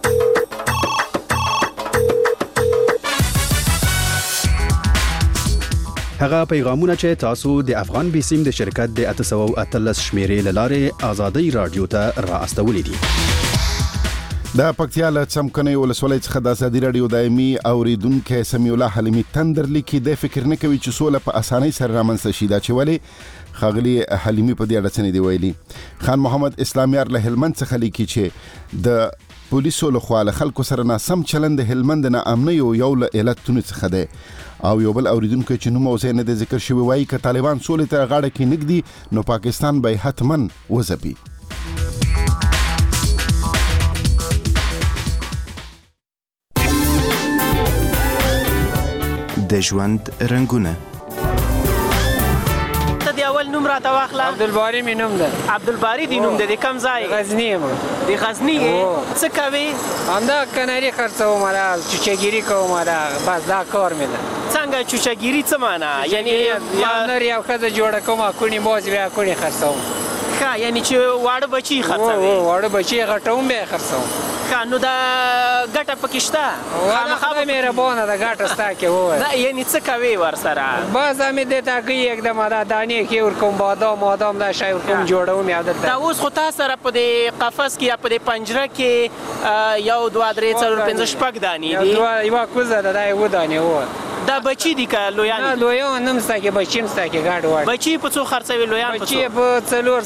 هغه پیغامونه چې تاسو د افغان بیسیم د شرکت د 813 شمیرې لاره آزادۍ رادیو ته را استولې دي. د پکتیا له څمکنۍ ولسوالۍ څخه د آزادۍ رادیو دایمي اوریدونکو سمیع الله حلیمي تندر لیکي د فکر نه کوي چې سوله په اسانۍ سره رامنځته شي دا چې ولې خاغلی حلیمي په دې اړه څه دی ویلي. خان محمد اسلامیار له هلمند څخه لیکي چې د پولیسو له خوا له خلکو سره ناسم چلند د هلمند نه امنۍ یو له علتونو څخه دی او یو بل اوریدونکو چې نوم او ځای نه د ذکر شوی وایي که طالبان سولې ته غاړه کې نږدي نو پاکستان به حتماً وځپي. د ژوند رنګونه د اول نوم راته واخله. عبدالباری می نوم ده. عبدالباری دی نوم ده. د کم ځای؟ غزنی یم. د غزنی څه کوي؟ همدا کناری خرڅوم دا چوچه‌گیری کوم دا بس دا کار می ده. څنګه چوچه‌گیری څه معنا؟ یعنی یو نر یو ښځه جوړه کوم کونی باز بیا کونی خرڅوم. ښه یعنی چې واړه بچي خرڅوي. واړه بچي غټوم بیا خرڅوم. ښه نو دا ګټه پکې شته؟ خامخا مهربانه ده ګټه ستا کې ووایه. یعنی څه کوي ورسره؟ بس همې دې ته کوي یکدم دا دانې کې ورکوم بادام دا شی ورکوم جوړوم یا دلته. دا اوس خو تا سره په دې قفس کې یا په دې پنجره کې 1 2 3 4 5 6 دانې دي. یوه کوزه ده دا 7 دانې وه. دا بچی دي که لویان دي؟ لویان نم ستا کې بچي هم ستا کې ګاډ واړ. بچي په څو خرڅوي لویان په څو؟ بچي په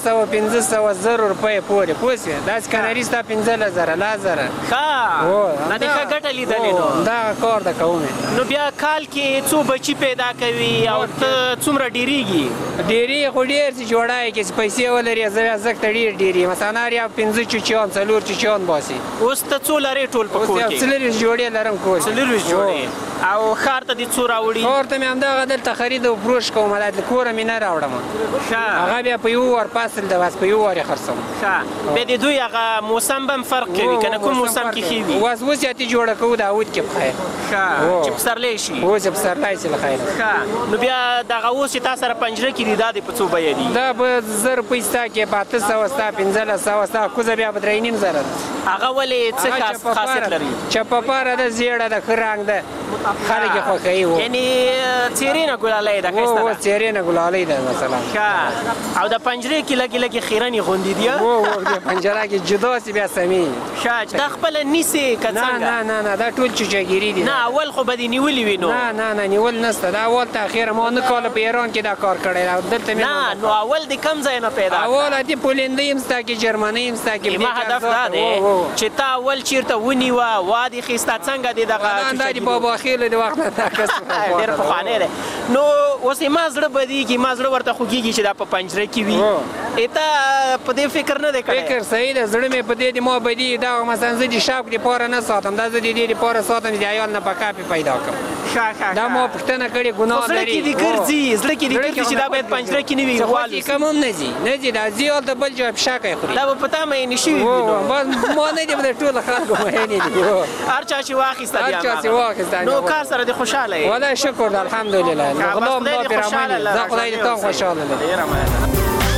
400-500 روپۍ پورې پوه شوې. داسې کناري ستا 15,000 لازره. ښه دا دې ښه ګټه لیدلې نو. دغه کار ده کوم. نو بیا کال کې څو بچي پیدا کوي او ته څومره ډېرېږي؟ ډېرې خو ډېر چې جوړای کې چې پیسې ولري زه ته ډېر ډېرې مثلا هر یو 5 چوچیان 4 چوچیان باسي. اوس ته څو لرې ټول په کور کې؟ 4 جوړې لرم کور. 4 جوړې او ښار ته دې څو راوړي؟ ښار ته مې همدغه دلته خرید او فروش کوم د کوره مې نه راوړم. هغه بیا په یو وار پاسل ده بس په یو وار یې خرڅوم. ښه بیا د دوی هغه موسم به هم فرق کوي که نه کوم موسم کې ښې وي؟ اوس یې جوړه کوو د اود کې په خیر. ښه چې پسرلی شي. اوس یې پسرلی شي له خیره. ښه نو بیا دغه اوس چې تا سره پنجره کې دي دا دې په څو بیه دي؟ دا به 1000 روپۍ ستا کې په 800 ستا 1500 ستا کوزه بیا په 3,500 هغه ولې څه خاصیت لري؟ چپپاره ده زیړه ده ښه رنګ ده خلک یې خوښوي. یعنی څېرې نه ګلالۍ ده ښایسته ده؟ څېرې نه ګلالۍ ده مثلا. ښه او د پنجرې کې لږې لږې خیرنې غوندې دي؟ د پنجره کې جدا سي بیا سمې. ښه دا خپله نیسې که څنګه؟ نه دا ټول چوچه‌گیري دي. نه اول خو به دې نیولي وي نو. نه نیول نشته دا اول ته اخره ما نه کاله په ایران کې دا کار کړی دلته مې نه نو اول دې کم ځای نه پیدا اول دې پولندۍ هم ستا کې جرمنۍ هم ستا کې. ما هدف دا دی چې تا اول چېرته ونیوه وا دې خیسته څنګه دې دغه دا د بابا خیلو د وخت نه ډېر پخوانی دی. نو اوس ما زړه بدېږي ما زړه ورته خوږېږي چې دا په پنجره کې وي. ته په دې فکر نه دی کړی؟ فکر صحیح ده زړه مې په دې د ما بدېږي دا مثلا زه د شوق دپاره نه ساتم دا زه د دې دپاره ساتم چې د عیال نه په کاپې پیدا کړم. دا مو پښتنه کړي ګناه لري. زړه کې دي ګرځي چې دا باید پنجره کې نه وي. والي کوم نه دي دا زیات د بل جواب شاکه خوري. دا په پتا مې نشي وي. مو نه دي د ټول خلکو مې نه دي. هر چا چې واخیسته نو کار سره دي خوشاله یې. والله شکر الحمدلله. غلام ما برامل دا خدای دې تاسو خوشاله.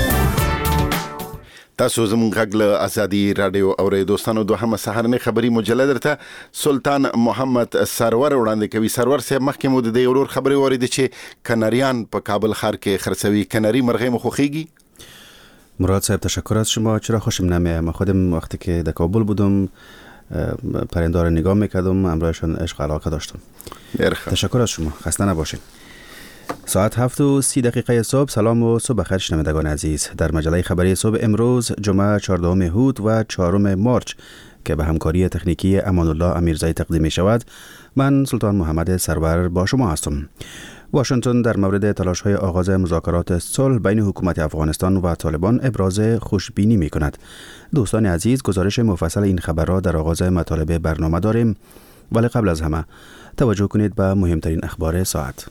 تاسو زموږ غږ له ازادي رادیو اورئ دوستانو. دوهمه سهارنۍ خبري مجله درته سلطان محمد سرور وړاندې کوي. سرور صاحب مخکې مو د دې ورور خبري واورېدې چې کناریان په کابل ښار کې خرڅوي. کناری مرغۍ مو خوښیږي؟ مراد صاحب تشکر از شما. چرا خوشم نمیاد؟ من خودم وقتی که در کابل بودم پرنده را نگاه میکردم، همراهشان عشق و علاقه داشتم. تشکر از شما، خسته نباشید. ساعت 7:30 صبح. سلام و صبح بخیر شنوندگان عزیز. در مجله خبری صبح امروز جمعه 14 هود و 4 مارچ که به همکاری تکنیکی امان الله امیرزایی تقدیم می شود، من سلطان محمد سرور با شما هستم. واشنگتن در مورد تلاش‌های آغاز مذاکرات صلح بین حکومت افغانستان و طالبان ابراز خوشبینی می کند. دوستان عزیز، گزارش مفصل این خبر را در آغاز مطالب برنامه داریم، ولی قبل از همه توجه کنید به مهمترین اخبار ساعت.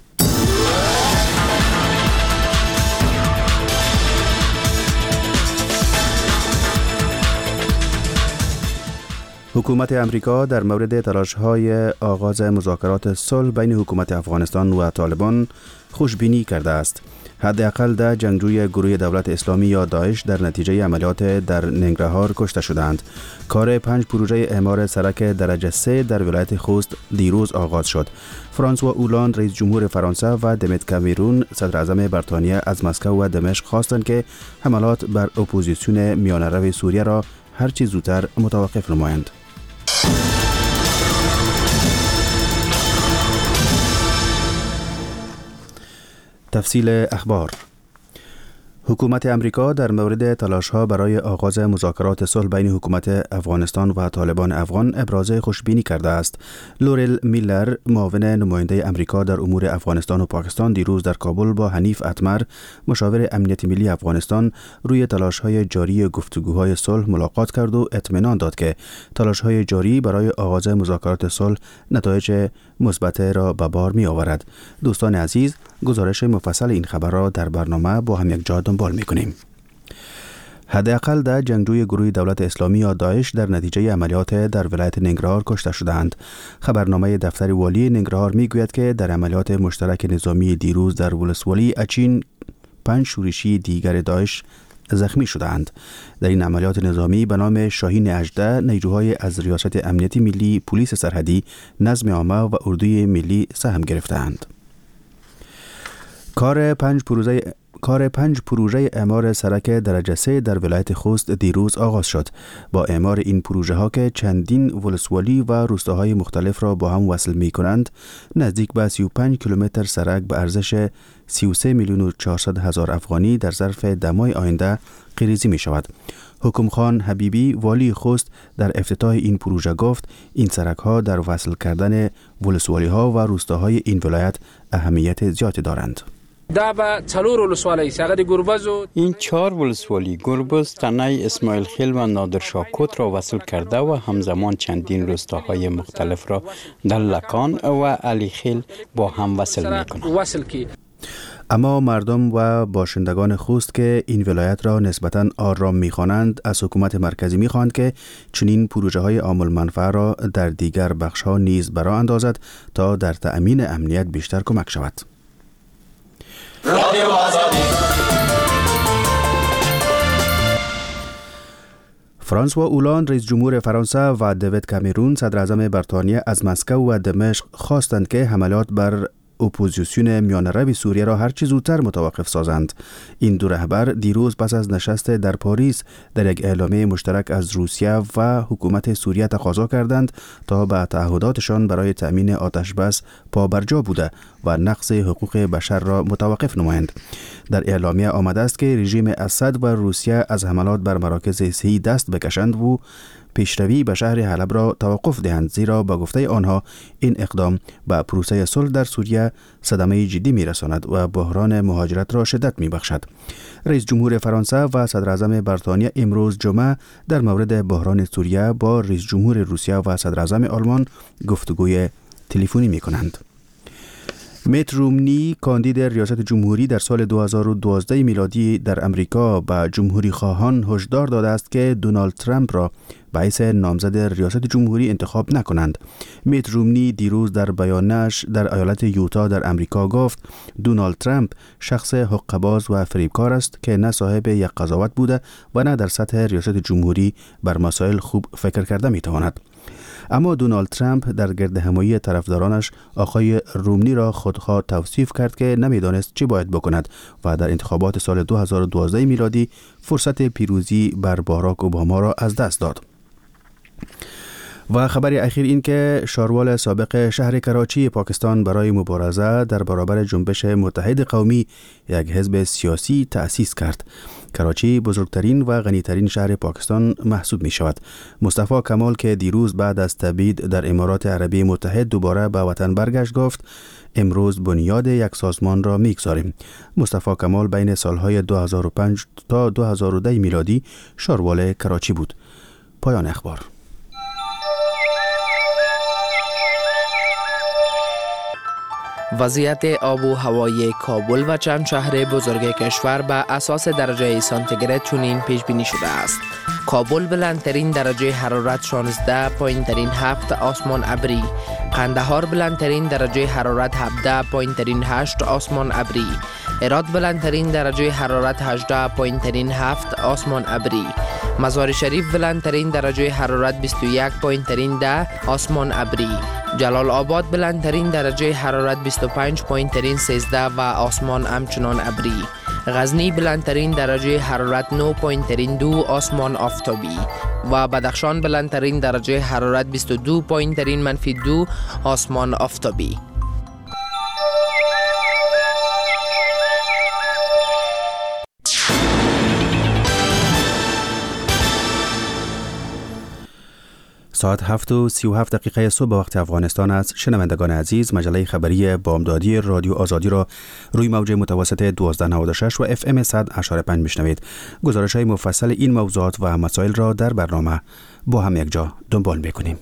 حکومت امریکا در مورد تلاش‌های آغاز مذاکرات صلح بین حکومت افغانستان و طالبان خوشبینی کرده است. حداقل 10 جنگجوی گروه دولت اسلامی یا داعش در نتیجه عملیات در ننگرهار کشته شدند. کار 5 پروژه اعمار سرک درجه 3 در ولایت خوست دیروز آغاز شد. فرانسوا اولان رئیس جمهور فرانسه و دیوید کامرون صدر اعظم بریتانیا از مسکو و دمشق خواستند که حملات بر اپوزیسیون میانه‌رو سوریه را هرچی زودتر متوقف نمایند. تفصیل اخبار. حکومت امریکا در مورد تلاش‌ها برای آغاز مذاکرات صلح بین حکومت افغانستان و طالبان افغان ابراز خوشبینی کرده است. لورل میلر، معاون نماینده امریکا در امور افغانستان و پاکستان، دیروز در کابل با حنیف اتمر، مشاور امنیت ملی افغانستان، روی تلاش‌های جاری گفتگوهای صلح ملاقات کرد و اطمینان داد که تلاش‌های جاری برای آغاز مذاکرات صلح نتایج مثبت را به بار می‌آورد. دوستان عزیز، گزارش مفصل این خبر را در برنامه با هم یک جا دنبال می‌کنیم. حداقل 10 جنگجوی گروه دولت اسلامی یا داعش در نتیجه عملیات در ولایت ننگرهار کشته شدند. خبرنامه دفتر والی ننگرهار میگوید که در عملیات مشترک نظامی دیروز در ولسوالی اچین 5 شورشی دیگر داعش زخمی شدند. در این عملیات نظامی به نام شاهین 18 نیروهای از ریاست امنیتی ملی، پلیس سرحدی، نظم عامه و اردوی ملی سهم گرفتند. کار 5 پروژه اعمار سرک درجه 3 در ولایت خوست دیروز آغاز شد. با اعمار این پروژه ها که چندین ولسوالی و روستاهای مختلف را با هم وصل می کنند، نزدیک به 35 کیلومتر سرک به ارزش 33 میلیون و 400 هزار افغانی در ظرف دمای آینده قیریزی می شود. حکم خان حبیبی، والی خوست، در افتتاح این پروژه گفت این سرک ها در وصل کردن ولسوالی ها و روستاهای این ولایت اهمیت زیادی دارند. دا به څلور ولسوالۍ هغه د ګربز این 4 ولسوالی گربز، تنه، اسماعیل خیل و نادرشاه کوت را وصل کرده و همزمان چندین روستاهای مختلف را در لکان و علی خیل با هم وصل می‌کند. اما مردم و باشندگان خوست که این ولایت را نسبتاً آرام می‌خوانند، از حکومت مرکزی می‌خواهند که چنین پروژه‌های عامل منفعه را در دیگر بخش‌ها نیز برآ اندازد تا در تأمین امنیت بیشتر کمک شود. فرانسوا اولان رئیس جمهور فرانسه و دیوید کامرون صدر اعظم بریتانیا از مسکو و دمشق خواستند که حملات بر اپوزیسیون میانه‌رو سوریه را هرچی زودتر متوقف سازند. این دو رهبر دیروز پس از نشست در پاریس در یک اعلامیه مشترک از روسیه و حکومت سوریه تقاضا کردند تا به تعهداتشان برای تأمین آتشبس پابرجا بوده و نقض حقوق بشر را متوقف نمایند. در اعلامیه آمده است که رژیم اسد و روسیه از حملات بر مراکز صحی دست بکشند و پیشروی به شهر حلب را توقف دهند، زیرا با گفته آنها این اقدام به پروسه صلح در سوریه صدمه جدی می‌رساند و بحران مهاجرت را شدت می‌بخشد. رئیس جمهور فرانسه و صدر اعظم بریتانیا امروز جمعه در مورد بحران سوریه با رئیس جمهور روسیه و صدر اعظم آلمان گفتگوی تلفنی می‌کنند. میت رومنی کاندید ریاست جمهوری در سال 2012 میلادی در امریکا به جمهوری خواهان هشدار داده است که دونالد ترامپ را باعث نامزد ریاست جمهوری انتخاب نکنند. میت رومنی دیروز در بیانش در ایالت یوتا در امریکا گفت دونالد ترامپ شخص حقه‌باز و فریبکار است که نه صاحب یک قضاوت بوده و نه در سطح ریاست جمهوری بر مسائل خوب فکر کرده میتواند. اما دونالد ترامپ در گردهمایی طرفدارانش آقای رومنی را خودخواه توصیف کرد که نمیدانست چی باید بکند و در انتخابات سال 2012 میلادی فرصت پیروزی بر باراک اوباما را از دست داد. و خبر اخیر این که شاروال سابق شهر کراچی پاکستان برای مبارزه در برابر جنبش متحد قومی یک حزب سیاسی تأسیس کرد. کراچی بزرگترین و غنیترین شهر پاکستان محسوب می شود. مصطفی کمال که دیروز بعد از تبعید در امارات عربی متحد دوباره به وطن برگشت گفت امروز بنیاد یک سازمان را می‌گذاریم. مصطفی کمال بین سالهای 2005 تا 2010 میلادی شاروال کراچی بود. پایان اخبار. وضعیت آب و هوای کابل و چند شهر بزرگ کشور به اساس درجه سانتیگراد چنین پیش بینی شده است. کابل بلندترین درجه حرارت 16، پایینترین 7 آسمان ابری. قندهار بلندترین درجه حرارت 17، پایینترین 8 آسمان ابری. هرات بلندترین درجه حرارت 18، پایینترین 7 آسمان ابری. مزار شریف بلندترین درجه حرارت 21، پایینترین 10 آسمان ابری. جلال آباد بلندترین درجه حرارت 25، پایینترین 13 و آسمان همچنان ابری. غزنی بلندترین درجه حرارت 9، پایینترین 2 آسمان آفتابی. و بدخشان بلندترین درجه حرارت 22، پایینترین -2 آسمان آفتابی. ساعت 7:37 صبح به وقت افغانستان است. شنوندگان عزیز، مجله خبری بامدادی رادیو آزادی را روی موج متوسط 1296 و FM 100.5 میشنوید. گزارش‌های مفصل این موضوعات و مسائل را در برنامه با هم یک جا دنبال می‌کنیم.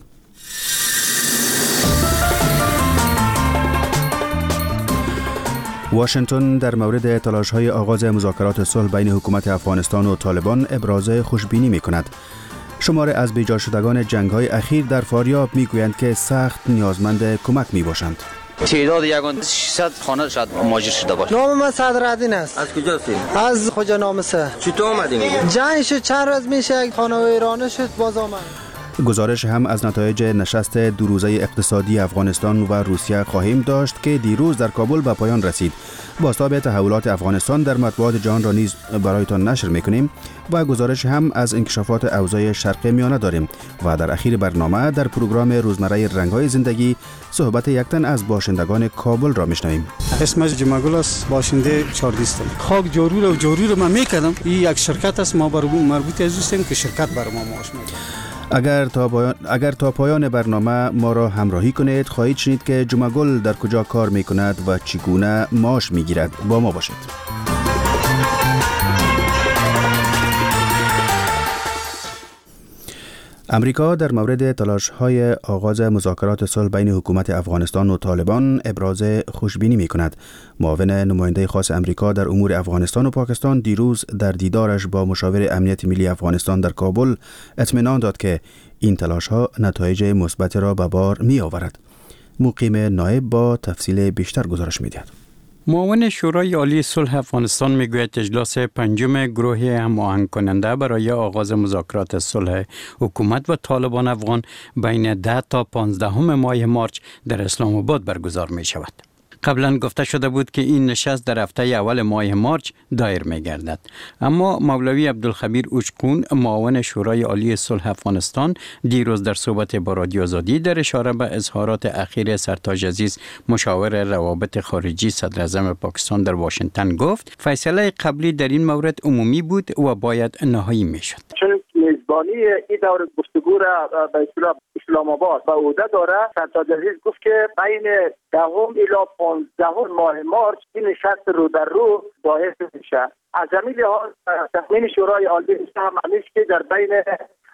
واشنگتن در مورد تلاش‌های آغاز مذاکرات صلح بین حکومت افغانستان و طالبان ابراز خوشبینی می‌کند. شمار از بیجا شدگان جنگ‌های اخیر در فاریاب می‌گویند که سخت نیازمند کمک می‌باشند. تعداد یگان 600 خانه شاید مهاجر شده باشه. نام من صدرالدین است. از کجا هستی؟ از خوجا نامسه. چطور آمدین؟ جنگ شد، چند روز میشه یک خانه ویرانه شد، باز آمد. گزارش هم از نتایج نشست دو روزه اقتصادی افغانستان و روسیه خواهیم داشت که دیروز در کابل به پایان رسید. بازتاب تحولات افغانستان در مطبوعات جهان را نیز برایتان نشر میکنیم و گزارش هم از انکشافات اوضاع شرق میانه داریم و در اخیر برنامه در پروگرام روزمره رنگ‌های زندگی صحبت یک تن از باشندگان کابل را میشنویم. اسمش جمعگل است، باشنده چهاردیستم. خاک جارو رو من میکردم. این یک شرکت است، ما مربوط هستیم که شرکت بر ما معاش میده. اگر تا پایان برنامه ما را همراهی کنید خواهید شنید که جمعگل در کجا کار می کند و چگونه معاش می گیرد. با ما باشید. امریکا در مورد تلاش‌های آغاز مذاکرات صلح بین حکومت افغانستان و طالبان ابراز خوشبینی می‌کند. معاون نماینده خاص امریکا در امور افغانستان و پاکستان دیروز در دیدارش با مشاور امنیت ملی افغانستان در کابل اطمینان داد که این تلاش‌ها نتایج مثبت را به بار می‌آورد. مقیم نایب با تفصیل بیشتر گزارش می‌دهد. معاون شورای عالی صلح افغانستان میگوید اجلاس پنجم گروه هماهنگ کننده برای آغاز مذاکرات صلح حکومت و طالبان افغان بین 10 تا 15 ماه مارچ در اسلام آباد برگزار می شود. قبلا گفته شده بود که این نشست در هفته اول ماه مارچ دایر می گردد. اما مولوی عبدالخبیر اوچقون معاون شورای عالی صلح افغانستان دیروز در صحبت با رادیو آزادی در اشاره به اظهارات اخیر سرتاج عزیز مشاور روابط خارجی صدر اعظم پاکستان در واشنگتن گفت فیصله قبلی در این مورد عمومی بود و باید نهایی می شد. چون میزبانی این دور گفتگو را به اصطلاح اسلام آباد به عهده داره، سرتاج عزیز گفت که بین 10 الی 15 ماه مارچ این نشست رو در رو دایر میشه. از همین لحاظ تصمیم شورای عالی هم است که در بین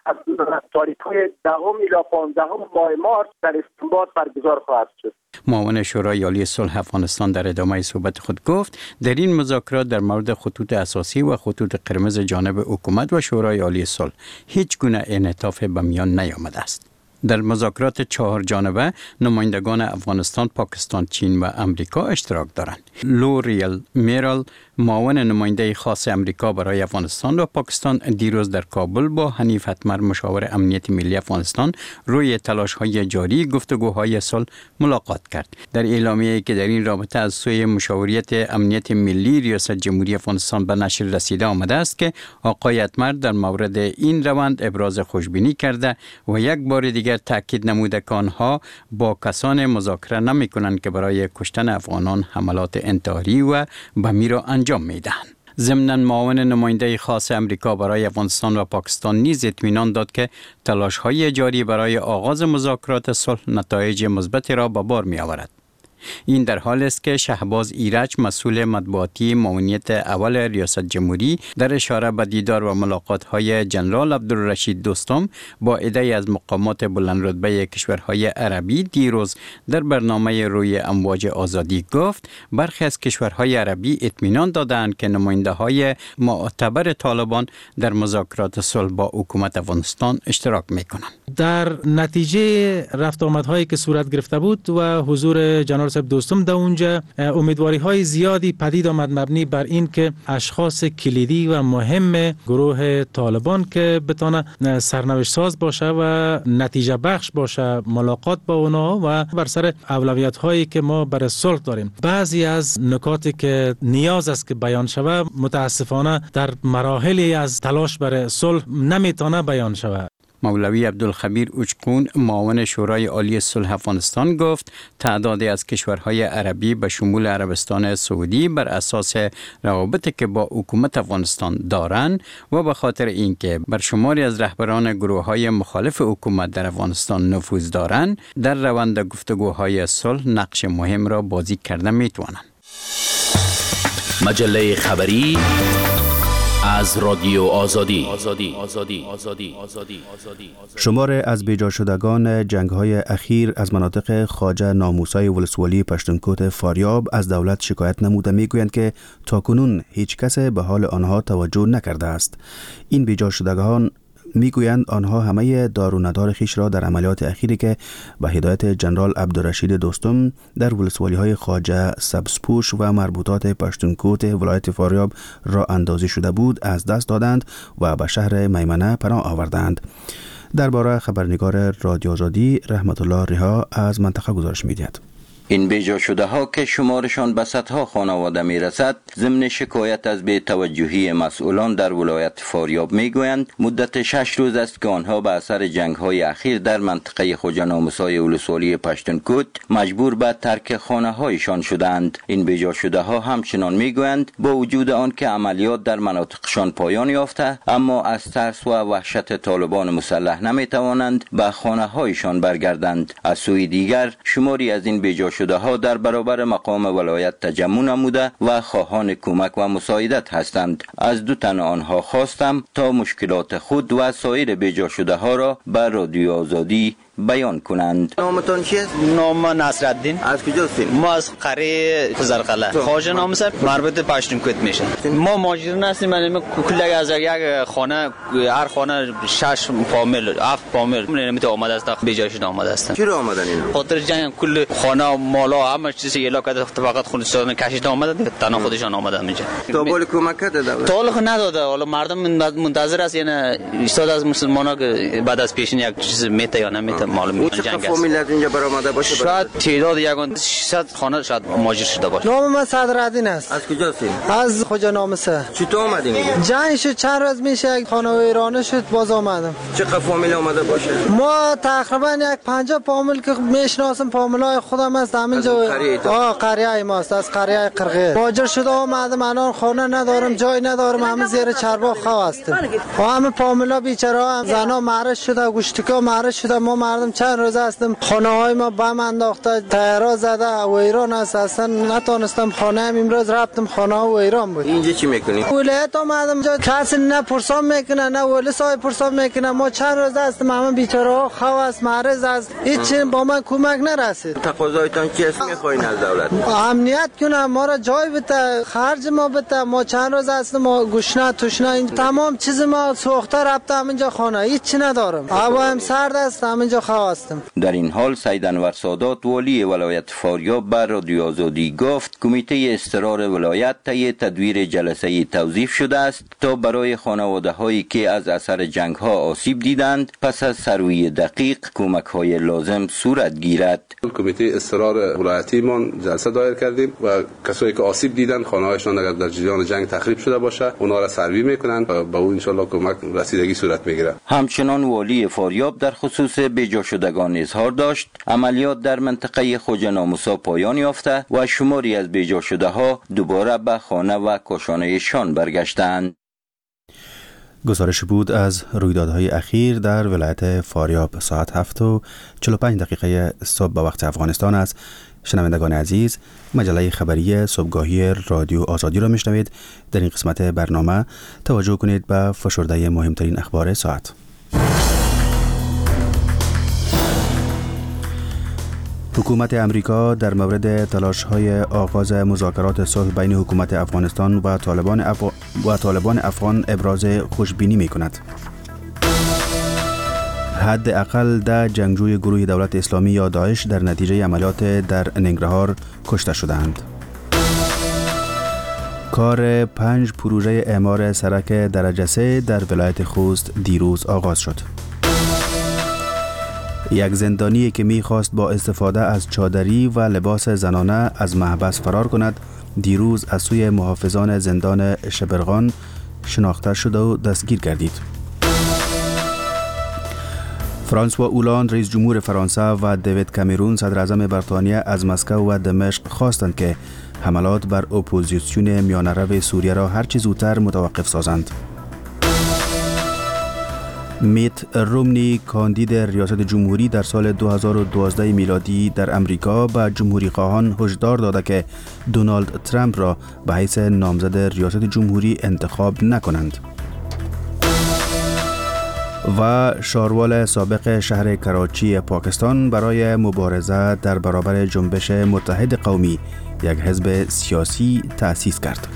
از تاریخ‌های 10 الی 15 ماه مارس در استانبول برگزار خواهد شد. معاون شورای عالی صلح افغانستان در ادامه صحبت خود گفت در این مذاکرات در مورد خطوط اساسی و خطوط قرمز جانب حکومت و شورای عالی صلح هیچ گونه انعطاف به میان نیامده است. در مذاکرات 4 جانبه نمایندگان افغانستان، پاکستان، چین و امریکا اشتراک دارند. لوریل میرال، معاون نماینده خاص امریکا برای افغانستان و پاکستان، دیروز در کابل با حنیف اتمر مشاور امنیت ملی افغانستان روی تلاش‌های جاری گفتگوهای صلح ملاقات کرد. در اعلامیه‌ای که در این رابطه از سوی مشاوریت امنیت ملی ریاست جمهوری افغانستان به نشر رسیده آمده است که آقای اتمر در مورد این روند ابراز خوشبینی کرده و یک بار دیگر تاکید نموده که آنها با کسان مذاکره نمی‌کنند که برای کشتن افغانان حملات انتحاری و بمی را انجام می‌دهند. ضمناً معاون نماینده خاص امریکا برای افغانستان و پاکستان نیز اطمینان داد که تلاش‌های جاری برای آغاز مذاکرات صلح نتایج مثبتی را به بار می‌آورد. این در حال است که شهباز ایرج مسئول مطبوعاتی معاونیت اول ریاست جمهوری در اشاره به دیدار و ملاقات‌های جنرال عبدالرشید دوستم با عده‌ای از مقامات بلندرتبه کشورهای عربی دیروز در برنامه روی امواج آزادی گفت برخی از کشورهای عربی اطمینان دادند که نماینده‌های معتبر طالبان در مذاکرات صلح با حکومت افغانستان اشتراک می‌کنند. در نتیجه رفت آمدهایی که صورت گرفته بود و حضور جنرال صاحب دوستم در اونجا امیدواری های زیادی پدید آمد مبنی بر این که اشخاص کلیدی و مهم گروه طالبان که بتونه سرنوشت ساز باشه و نتیجه بخش باشه ملاقات با اونا و بر سر اولویت هایی که ما برای صلح داریم. بعضی از نکاتی که نیاز است که بیان شود متاسفانه در مراحلی از تلاش برای صلح نمیتونه بیان شود. مولوی عبدالخبیر اوچکون معاون شورای عالی صلح افغانستان گفت تعدادی از کشورهای عربی به شمول عربستان سعودی بر اساس روابطی که با حکومت افغانستان دارند و به خاطر اینکه بر شماری از رهبران گروه‌های مخالف حکومت در افغانستان نفوذ دارند در روند گفتگوهای صلح نقش مهم را بازی کرده میتوانند. مجله خبری از رادیو آزادی. شمار از بیجا شدگان جنگ‌های اخیر از مناطق خواجه ناموسای ولسوالی پشتونکوت فاریاب از دولت شکایت نموده میگویند که تاکنون هیچ کس به حال آنها توجه نکرده است. این بیجا شدگان میگویند آنها همه دار و ندار خیش را در عملیات اخیری که به هدایت جنرال عبدالرشید دوستم در ولسوالی‌های خواجه سبزپوش و مربوطات پشتونکوت ولایت فاریاب را اندازی شده بود از دست دادند و به شهر میمنه پناه آوردند. درباره خبرنگار رادیو آزادی رحمت الله ریها از منطقه گزارش می‌دهد. این بیجا شده ها که شمارشان به صدها خانواده می رسد ضمن شکایت از بی‌توجهی مسئولان در ولایت فاریاب می گویند مدت 6 روز است که آنها به اثر جنگ های اخیر در منطقه خواجه ناموسای ولسوالی پشتونکوت مجبور به ترک خانه هایشان شدند. این بیجا شده ها همچنان می گویند با وجود آن که عملیات در مناطقشان پایان یافته اما از ترس و وحشت طالبان مسلح نمی توانند به خانه هایشان برگردند. از سوی دیگر شماری از این بیجا شده ها در برابر مقام ولایت تجمع نموده و خواهان کمک و مساعدت هستند. از 2 تن آنها خواستم تا مشکلات خود و سایر بیجا شده ها را به رادیو آزادی بیان کنند. نامتان چیست؟ نام نصرالدین. از کجا هستین؟ ما از قریه زرقله. خواجه ناموسه مربوط پشتونکوت میشه. ما ماجرا هستیم. من کل از یک خانه هر خانه 6 فامیل 7 فامیل نمیته آمده است بیجاش آمده است. چرا آمدن اینا؟ خاطر جنگ کل خانه مالا همه چیزی علاقه فقط خودشون کشیده آمده تنها خودشان آمده اینجا. دنبال کمک داده دولت؟ طالق نداده. حالا مردم منتظر است یعنی استاد از مسلمانا که بعد از پیشین یک چیز میته یا نمیته معلوم نیست. چه فامیل از اینجا برآمده باشه؟ شاید تعداد یگان 600 خانه شاید ماجر شده باشه. نام من صدرالدین است. از کجا هستین؟ از خواجه ناموسه. چطور اومدین اینجا؟ جنگ شد چند روز میشه یک خانه ویرانه شد باز آمدم. چقدر فامیل اومده باشه؟ ما تقریبا یک 50 فامیل که میشناسم فامیلای خودم است همینجا. قریه ماست از قریه قرقه. ماجر شده اومدم الان خانه ندارم جای ندارم همه زیر چرباق خواه هستیم. همه فامیلا بیچاره زنا معرض شده گوشتکا معرض شده ما مردم چند روز هستم خانه های ما بم انداخته، تیرا زده و ایران است، اصلا نتونستم خانه هم امروز رفتم خانه و ایران بود. اینجا چی میکنی؟ ولایت آمدم جا کسی نه پرسان میکنه نه ولی صاحب پرسان میکنه. ما چند روز هستم همه بیچاره ها خواست معرض است، هیچ با من کمک نرسید. تقاضایتان چی است میخواین از دولت؟ امنیت کنه، ما را جای بده، خرج ما بده. ما چند روز هستم ما گشنه توشنه تمام چیز ما سوخته رفتم اینجا خانه هیچ ندارم. هوا هم سرد است، همینجا خواستم. در این حال سید انور سادات والی ولایت فاریاب بر رادیو آزادی گفت کمیته اضطرار ولایت طی تدویر جلسه توظیف شده است تا برای خانواده هایی که از اثر جنگ ها آسیب دیدند پس از سروی دقیق کمک های لازم صورت گیرد. کمیته اضطرار ولایتی ما جلسه دایر کردیم و کسایی که آسیب دیدن خانه هایشان اگر در جریان جنگ تخریب شده باشه اونا را سروی میکنن و به اون ان شاء الله کمک رسیدگی صورت میگیره. همچنان والی فاریاب در خصوص بجا شدگان اظهار داشت عملیات در منطقه خوجه ناموسا پایان یافته و شماری از بجا شده ها دوباره به خانه و کاشانه‌شان برگشتند. گزارش بود از رویدادهای اخیر در ولایت فاریاب. ساعت 7:45 صبح به وقت افغانستان است. شنوندگان عزیز، مجله خبری صبحگاهی رادیو آزادی را میشنوید. در این قسمت برنامه توجه کنید به فشرده مهمترین اخبار ساعت. حکومت امریکا در مورد تلاش‌های آغاز مذاکرات صلح بین حکومت افغانستان و طالبان افغان ابراز خوشبینی می‌کند. حداقل 10 جنگجوی گروه دولت اسلامی یا داعش در نتیجه عملیات در ننگرهار کشته شدند. کار 5 پروژه اعمار سرک درجه 3 در ولایت خوست دیروز آغاز شد. یک زندانی که می‌خواست با استفاده از چادری و لباس زنانه از محبس فرار کند دیروز از سوی محافظان زندان شبرغان شناخته شد و دستگیر گردید. فرانسوا اولاند رئیس جمهور فرانسه و دیوید کامرون صدر اعظم بریتانیا از مسکو و دمشق خواستند که حملات بر اپوزیسیون میانه سوریه را هرچه زودتر متوقف سازند. میت رومنی کاندید ریاست جمهوری در سال 2012 میلادی در امریکا به جمهوری خواهان هشدار داده که دونالد ترامپ را به حیث نامزد ریاست جمهوری انتخاب نکنند. و شاروال سابق شهر کراچی پاکستان برای مبارزه در برابر جنبش متحد قومی یک حزب سیاسی تأسیس کرد.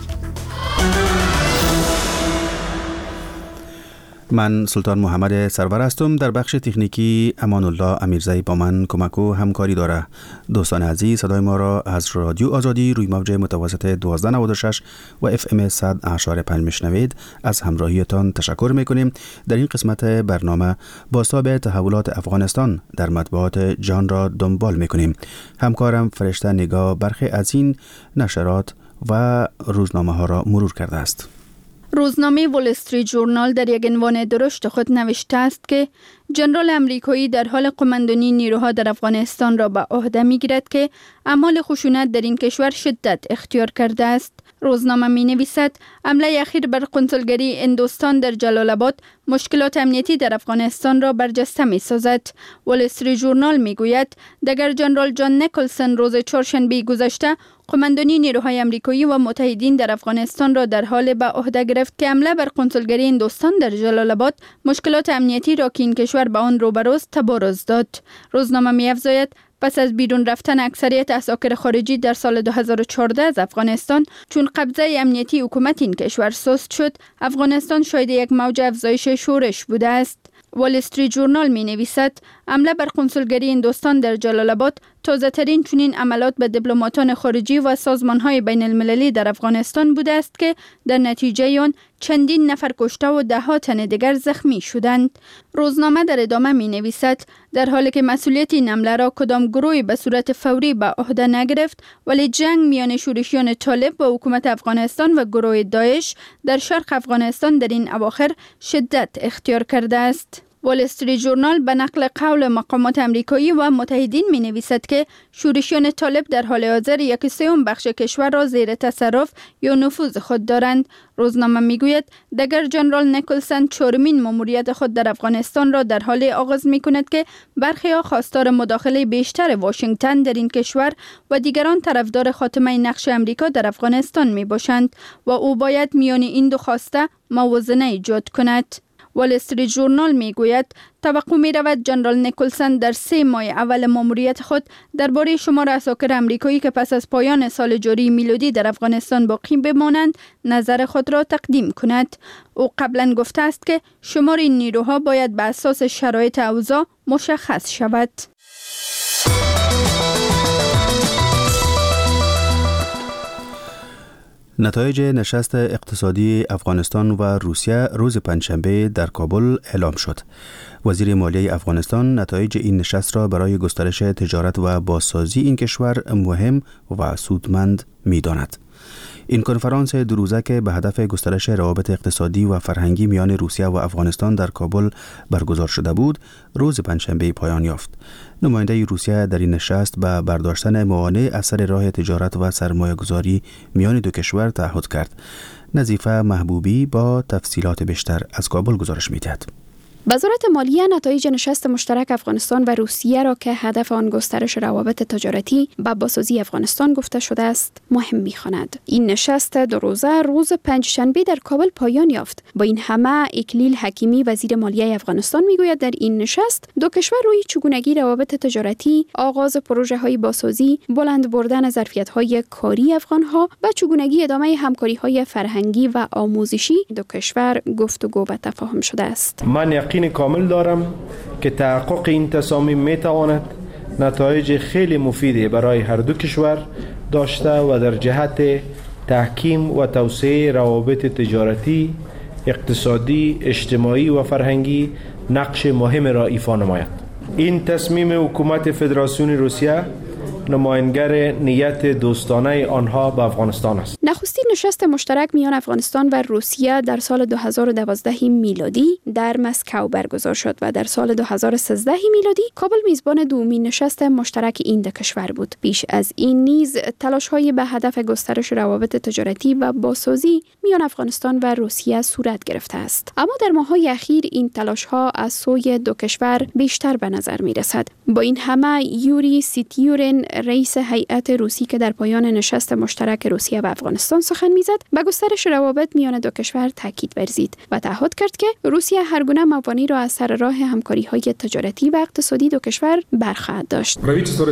من سلطان محمد سرور هستم. در بخش تکنیکی امان الله امیرزایی با من کمک و همکاری داره. دوستان عزیز، صدای ما را از رادیو آزادی روی موج متوسط 1296 و FM 100.5 میشنوید. از همراهیتان تشکر میکنیم. در این قسمت برنامه بازتاب تحولات افغانستان در مطبوعات جهان را دنبال میکنیم. همکارم فرشته نگاه برخی از این نشرات و روزنامه ها را مرور کرده است. روزنامه وال استریت ژورنال در یک عنوان درشت خود نوشته است که ژنرال امریکایی در حال قماندانی نیروها در افغانستان را به عهده می‌گیرد که اعمال خشونت در این کشور شدت اختیار کرده است. روزنامه می‌نویسد حمله اخیر بر قنصلگری هندوستان در جلال آباد مشکلات امنیتی در افغانستان را برجسته می‌سازد. وال استریت ژورنال می‌گوید دگر ژنرال جان نیکلسون روز چهارشنبه گذشته قماندانی نیروهای امریکایی و متحدین در افغانستان را در حال به عهده گرفت که حمله بر قنصلگری هندوستان در جلال آباد مشکلات امنیتی را که این کشور به آن روبروست تبارز داد. روزنامه می‌افزاید پس از بیرون رفتن اکثریت اساکر خارجی در سال 2014 از افغانستان چون قبضه امنیتی حکومت این کشور سست شد، افغانستان شاهد یک موج افزایش شورش بوده است. وال استریت ژورنال می نویسد حمله بر قنصلگری هندوستان در جلال آباد تازه ترین چنین عملات به دیپلماتان خارجی و سازمان های بین المللی در افغانستان بوده است که در نتیجه آن چندین نفر کشته و ده ها تن دیگر زخمی شدند. روزنامه در ادامه می نویسد در حالی که مسئولیت این حمله را کدام گروهی به صورت فوری به عهده نگرفت، ولی جنگ میان شورشیان طالب و حکومت افغانستان و گروه داعش در شرق افغانستان در این اواخر شدت اختیار کرده است. وال استریت ژورنال به نقل قول مقامات امریکایی و متحدین می نویسد که شورشیان طالب در حال حاضر 1/3 بخش کشور را زیر تصرف یا نفوذ خود دارند. روزنامه می گوید دگر جنرال نیکلسن 4مین ماموریت خود در افغانستان را در حال آغاز می کند که برخی ها خواستار مداخله بیشتر واشنگتن در این کشور و دیگران طرفدار خاتمه نقش امریکا در افغانستان می باشند و او باید میان این دو خواسته موازنه ایجاد کند. وال استریت ژورنال می گوید توقع می رود جنرال نیکلسن در 3 ماه اول ماموریت خود درباره شمار عساکر امریکایی که پس از پایان سال جاری میلادی در افغانستان باقی بمانند نظر خود را تقدیم کند. او قبلا گفته است که شمار این نیروها باید بر اساس شرایط اوضاع مشخص شود. نتایج نشست اقتصادی افغانستان و روسیه روز پنجشنبه در کابل اعلام شد. وزیر مالیه افغانستان نتایج این نشست را برای گسترش تجارت و بازسازی این کشور مهم و سودمند می‌داند. این کنفرانس 2 روزه که به هدف گسترش روابط اقتصادی و فرهنگی میان روسیه و افغانستان در کابل برگزار شده بود، روز پنجشنبه پایان یافت. نماینده روسیه در این نشست به برداشتن موانع از سر راه تجارت و سرمایه‌گذاری میان دو کشور تعهد کرد. نظیفه محبوبی با تفصیلات بیشتر از کابل گزارش می‌دهد. وزارت مالیه نتایج نشست مشترک افغانستان و روسیه را که هدف آن گسترش روابط تجارتی و بازسازی افغانستان گفته شده است مهم می‌خواند. این نشست 2 روزه روز پنجشنبه در کابل پایان یافت. با این همه اکلیل حکیمی وزیر مالیه افغانستان میگوید در این نشست دو کشور روی چگونگی روابط تجارتی، آغاز پروژه‌های بازسازی، بلند بردن ظرفیت‌های کاری افغان‌ها و چگونگی ادامه همکاری‌های فرهنگی و آموزشی دو کشور گفتگو و تفاهم شده است. من یقین کامل دارم که تحقق این تصامیم میتواند نتایج خیلی مفیدی برای هر دو کشور داشته و در جهت تحکیم و توسعه روابط تجارتی، اقتصادی، اجتماعی و فرهنگی نقش مهم را ایفا نماید. این تصمیم حکومت فدراسیون روسیه نمایانگر نیت دوستانه آنها به افغانستان است. نخستین نشست مشترک میان افغانستان و روسیه در سال 2012 میلادی در مسکو برگزار شد و در سال 2013 میلادی کابل میزبان دومین نشست مشترک این دو کشور بود. پیش از این نیز تلاش‌های به هدف گسترش روابط تجارتی و بازسازی میان افغانستان و روسیه صورت گرفته است. اما در ماه‌های اخیر این تلاش‌ها از سوی دو کشور بیشتر به نظر می‌رسد. با این همه یوری سیتیورن رئیس هیئت روسی که در پایان نشست مشترک روسیه و افغانستان سخن میزد به گسترش روابط میان دو کشور تاکید ورزید و تعهد کرد که روسیه هر گونه موانعی را از سر راه همکاری‌های تجارتی و اقتصادی دو کشور برخواهد داشت.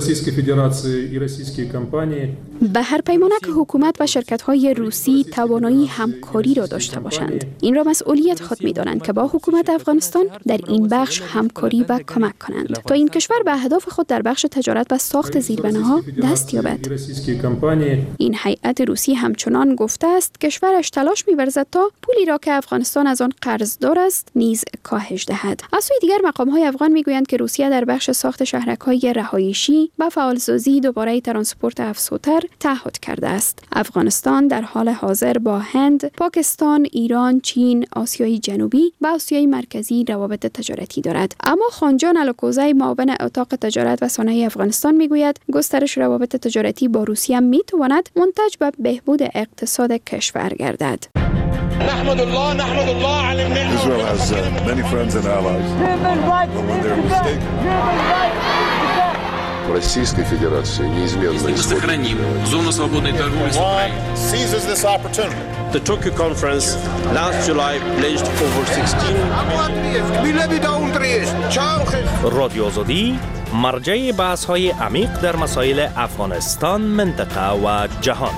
به هر پیمانک حکومت و شرکت‌های روسی توانایی همکاری را داشته باشند. این را مسئولیت خود می‌دانند که با حکومت افغانستان در این بخش همکاری و کمک کنند تا این کشور به اهداف خود در بخش تجارت و ساخت زیربناها دست یابد. این هیئت روسی همچنان گفته است کشورش تلاش می‌ورزد تا پولی را که افغانستان از آن قرضدار است نیز کاهش دهد. از سوی دیگر مقام‌های افغان می‌گویند که روسیه در بخش ساخت شهرک‌های رهایشی و فعالسازی دوباره ترانسپورت افزودتر تعهد کرده است. افغانستان در حال حاضر با هند، پاکستان، ایران، چین، آسیای جنوبی و آسیای مرکزی روابط تجارتی دارد. اما خانجان الکوزی معاون اتاق تجارت و صنایع افغانستان میگوید گسترش روابط تجارتی با روسیه میتواند منتج به بهبود اقتصاد کشور گردد. نحمد الله على النعمة. Israel has many friends and allies. When they're mistaken. Российской Федерации неизменно сохраним зону свободной торговли с Украиной. Seizes this opportunity. The Tokyo conference last July pledged over 16 رادیو آزادی مرجع بحث‌های عمیق در مسائل افغانستان، منطقه و جهان.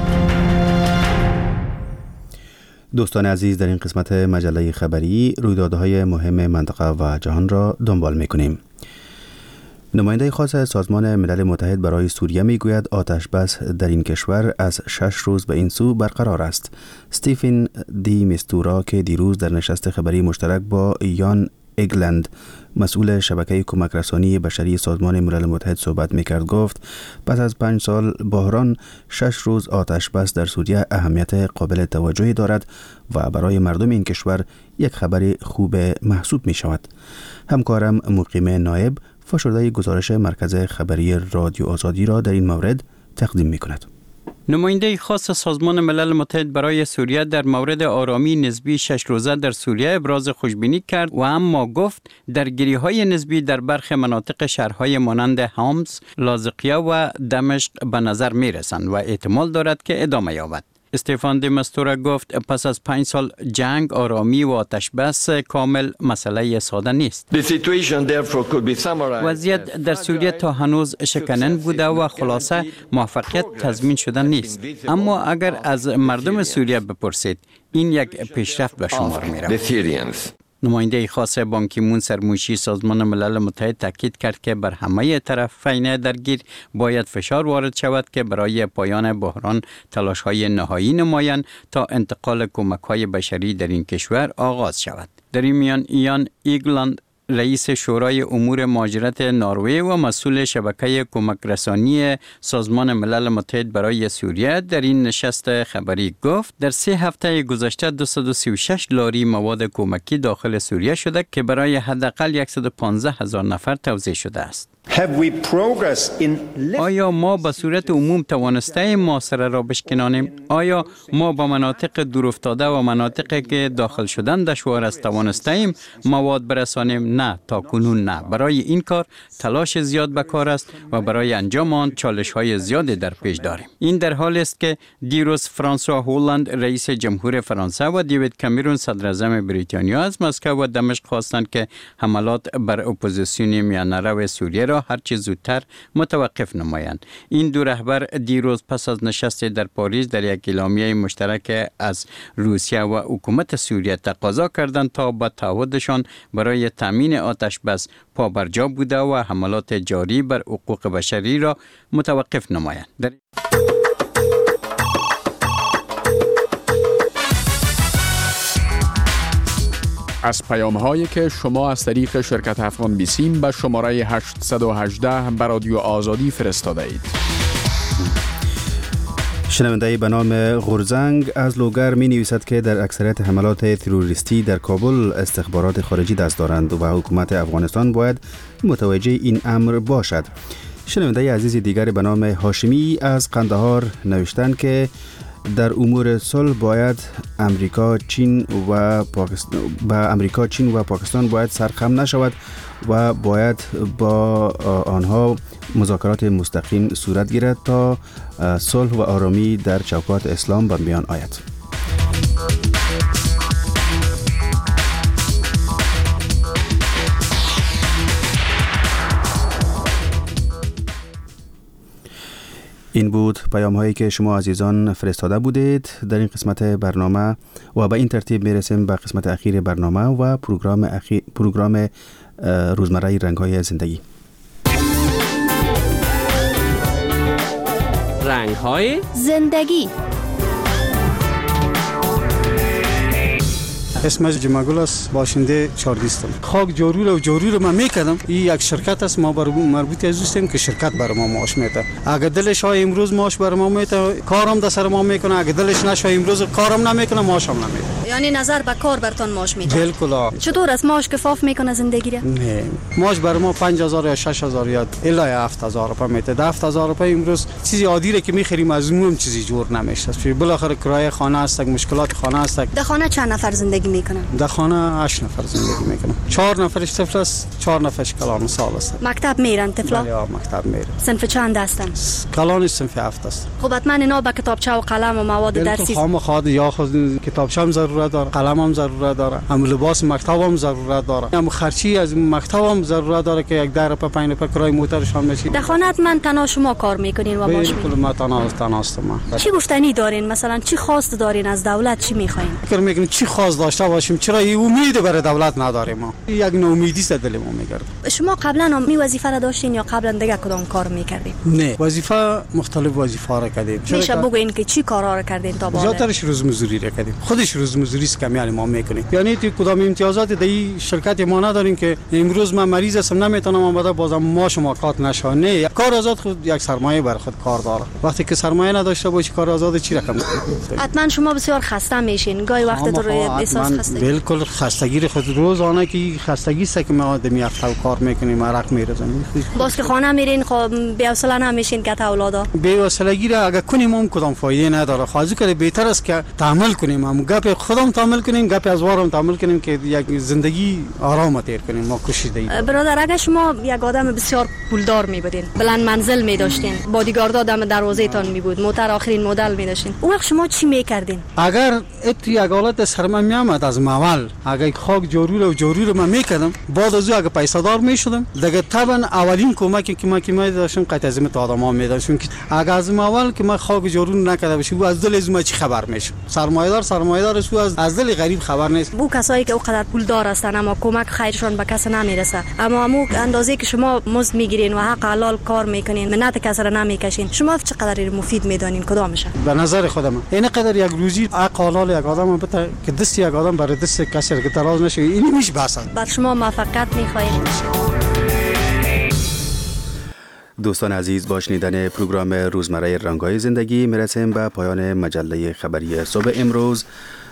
دوستان عزیز، در این قسمت مجله خبری رویدادهای مهم منطقه و جهان را دنبال می‌کنیم. نماینده خاص سازمان ملل متحد برای سوریه میگوید آتش بس در این کشور از 6 روز به این سو برقرار است. استیفن دی میستورا که دیروز در نشست خبری مشترک با یان اگلند مسئول شبکه کمک رسانی بشری سازمان ملل متحد صحبت میکرد. گفت پس از 5 سال بحران 6 روز آتش بس در سوریه اهمیت قابل توجهی دارد و برای مردم این کشور یک خبر خوب محسوب می شود. همکارم مقیم نایب فشرده گزارش مرکز خبری رادیو آزادی را در این مورد تقدیم می کند. نماینده خاص سازمان ملل متحد برای سوریه در مورد آرامی نسبی 6 روزه در سوریه ابراز خوشبینی کرد و اما گفت درگیری‌های نسبی در برخی مناطق شهرهای مانند حمص، لاذقیه و دمشق به نظر می‌رسند و احتمال دارد که ادامه یابد. استفان د مستورا گفت پس از 5 سال جنگ، آرامی و آتش بس کامل مسئله ساده نیست. وضعیت در سوریه تا هنوز شکننده بوده و خلاصه موفقیت تضمین شده نیست. اما اگر از مردم سوریه بپرسید، این یک پیشرفت به شمار می رود. نماینده خاص بان کی مون سرموشی سازمان ملل متحد تاکید کرد که بر همه طرفین درگیر باید فشار وارد شود که برای پایان بحران تلاش‌های نهایی نمایند تا انتقال کمک‌های بشری در این کشور آغاز شود. در این میان ایان ایگلند رئیس شورای امور مهاجرت نروژ و مسئول شبکه کمک رسانی سازمان ملل متحد برای سوریه در این نشست خبری گفت در 3 هفته گذشته 236 لاری مواد کمکی داخل سوریه شده که برای حداقل 115,000 نفر توزیع شده است. آیا ما به صورت عموم توانستیم محاصره را بشکنانیم؟ آیا ما به مناطق دورافتاده و مناطقی که داخل شدن دشوار است توانستیم مواد برسانیم؟ نه، تا کنون نه. برای این کار تلاش زیاد به کار است و برای انجام آن چالش‌های زیادی در پیش داریم. این در حالی است که دیروز فرانسوا هولند رئیس جمهور فرانسه و دیوید کامرون صدر اعظم بریتانیا از مسکو و دمشق خواستند که حملات بر اپوزیسیون میانه‌رو سوریه را هرچه زودتر متوقف نمایند. این دو رهبر دیروز پس از نشست در پاریس در یک اعلامیه مشترک از روسیه و حکومت سوریه تقاضا کردند تا با تعهدشان برای تامین آتش بس پابرجا بوده و حملات جاری بر حقوق بشری را متوقف نمایند. از پیام‌هایی که شما از طریق شرکت افغان بیسیم به شماره 818 به رادیو آزادی فرستاده اید. شنونده به نام غورزنگ از لوگر می نویسد که در اکثریت حملات تروریستی در کابل استخبارات خارجی دست دارند و حکومت افغانستان باید متوجه این امر باشد. شنونده عزیز دیگر به نام هاشمی از قندهار نوشتند که در امور صلح باید امریکا، چین و پاکستان باید سرخم نشود و باید با آنها مذاکرات مستقیم صورت گیرد تا صلح و آرامی در چوکات اسلام به میان آید. این بود پیام هایی که شما عزیزان فرستاده بودید در این قسمت برنامه و به این ترتیب میرسیم به قسمت اخیر برنامه و پروگرام روزمره رنگ های زندگی. رنگ های زندگی. اسم از جمعگل است، باشنده چاردیستم. خاک جارو رو من میکردم. این یک شرکت است، ما مربوط از دوستیم که شرکت برای ما معاش میده. اگه دلش های امروز معاش برای ما میده، کارم در سر ما میکنه. اگه دلش نشه امروز کارم نمیکنه، معاشم نمیده. یعنی نظر به کار برتون معاش میده؟ بالکل. چطور است معاش کفاف میکنه زندگی را؟ نه، معاش برای ما 5000 یا 6000 یا الا 7000 روپیه میده. 7000 روپیه امروز چیزی عادی را که میخریم از اونم چیزی جور نمیشه. بالاخره کرایه خانه است، مشکلات خانه است. در خانه چند نفر زندگی میکنن؟ در خانه 8 نفر زندگی میکنن. 4 نفرش طفل است، 4 نفرش کلان سال است. مکتب میرن طفلا؟ بله، مکتب میرن. صنف چند هستن؟ کلان صنف 7 است. خب حتما اینا با کتابچه و قلم و مواد درسی هم خود یا خود کتابچه هم ضرورت داره، قلم هم ضرورت داره، هم لباس مکتب هم ضرورت داره، هم خرچی از مکتب هم ضرورت داره که 10 روپیه 5 روپیه کرایه موترشان میشه. در خانه حتما تنها شما کار میکنین و معاش میگیرین؟ ما تنها هستم. چی گفتنی دارین؟ مثلا چی خواست دارین از دولت؟ چی میخواین؟ فکر میکنین چی خواست داشته باشیم؟ چرا امید برای دولت نداریم؟ ما یک ناامیدی است دل ما میگرد. شما قبلا هم می وظیفه را داشتین یا قبلا دیگه کدام کار میکردین؟ نه، وظیفه مختلف وظیفه را کردیم. میشه بگوین که چی کارا را کردین تا بالا؟ زیاترش روزمزدوری را کردیم. خودش روزمزدوری مزدوری کمیال ما میکنیم. یعنی تو کدام امتیازات دی شرکت ما نداریم که امروز من مریض هستم نمیتونم آمده بازم ما شما کات نشه. نه، کار آزاد خود یک سرمایه بر خود کار داره. وقتی که سرمایه نداشته باشی کار آزاد چی رقم کنی؟ حتما شما بسیار خسته میشین. گاهی وقت رو احساس خستگی. بالکل خستگی خود روزانه که خستگی است که ما آدمی هفته کار میکنیم عرق میرزنیم. باز که خانه میرین خب بی حوصله نمیشین که اولادا. بی حوصلگی را اگر کنیم هم کدام فایده نداره. خواهی کنه بهتر است که تعامل کنیم. هم گپ خودم تعامل کنیم، گپ از وارم تعامل کنیم که یک زندگی آرام تیر کنیم. ما کوشش دهیم. برادر اگر شما یک آدم بسیار پولدار می بودین، بلند منزل می داشتین، بادیگاردا دم دروازه تان می بود، موتر آخرین مدل می داشتین، اون وقت شما چی می کردین؟ اگر ات یک حالت سرما می آمد از اول، اگر خاک جارو رو من می کردم، بعد از اون اگر پیسه دار می شدم، دیگه طبعا اولین کمکی که ما داشتم قطع از تو آدما می داشتم که اگر از اول که من خاک جارو نکرده باشم، از دل از ما چی خبر میشه؟ سرمایه‌دار سو از دل غریب خبر نیست. بو کسایی که اونقدر پولدار هستن اما کمک خیرشون به کس نمیرسه، اما همون اندازه که شما مزد میگیرین و حق حلال کار میکنین، منت کس را نمیکشین، شما چقدر مفید میدانین کدامشه؟ به نظر خودم این قدر یک روزی حق حلال یک آدم بده که دست یک آدم برای دست کسی که تراز نشه، این میش بحث. بعد شما موفقیت میخواین. دوستان عزیز، با شنیدن پروگرام روزمره رنگ‌های زندگی میرسیم به پایان مجله خبری صبح امروز.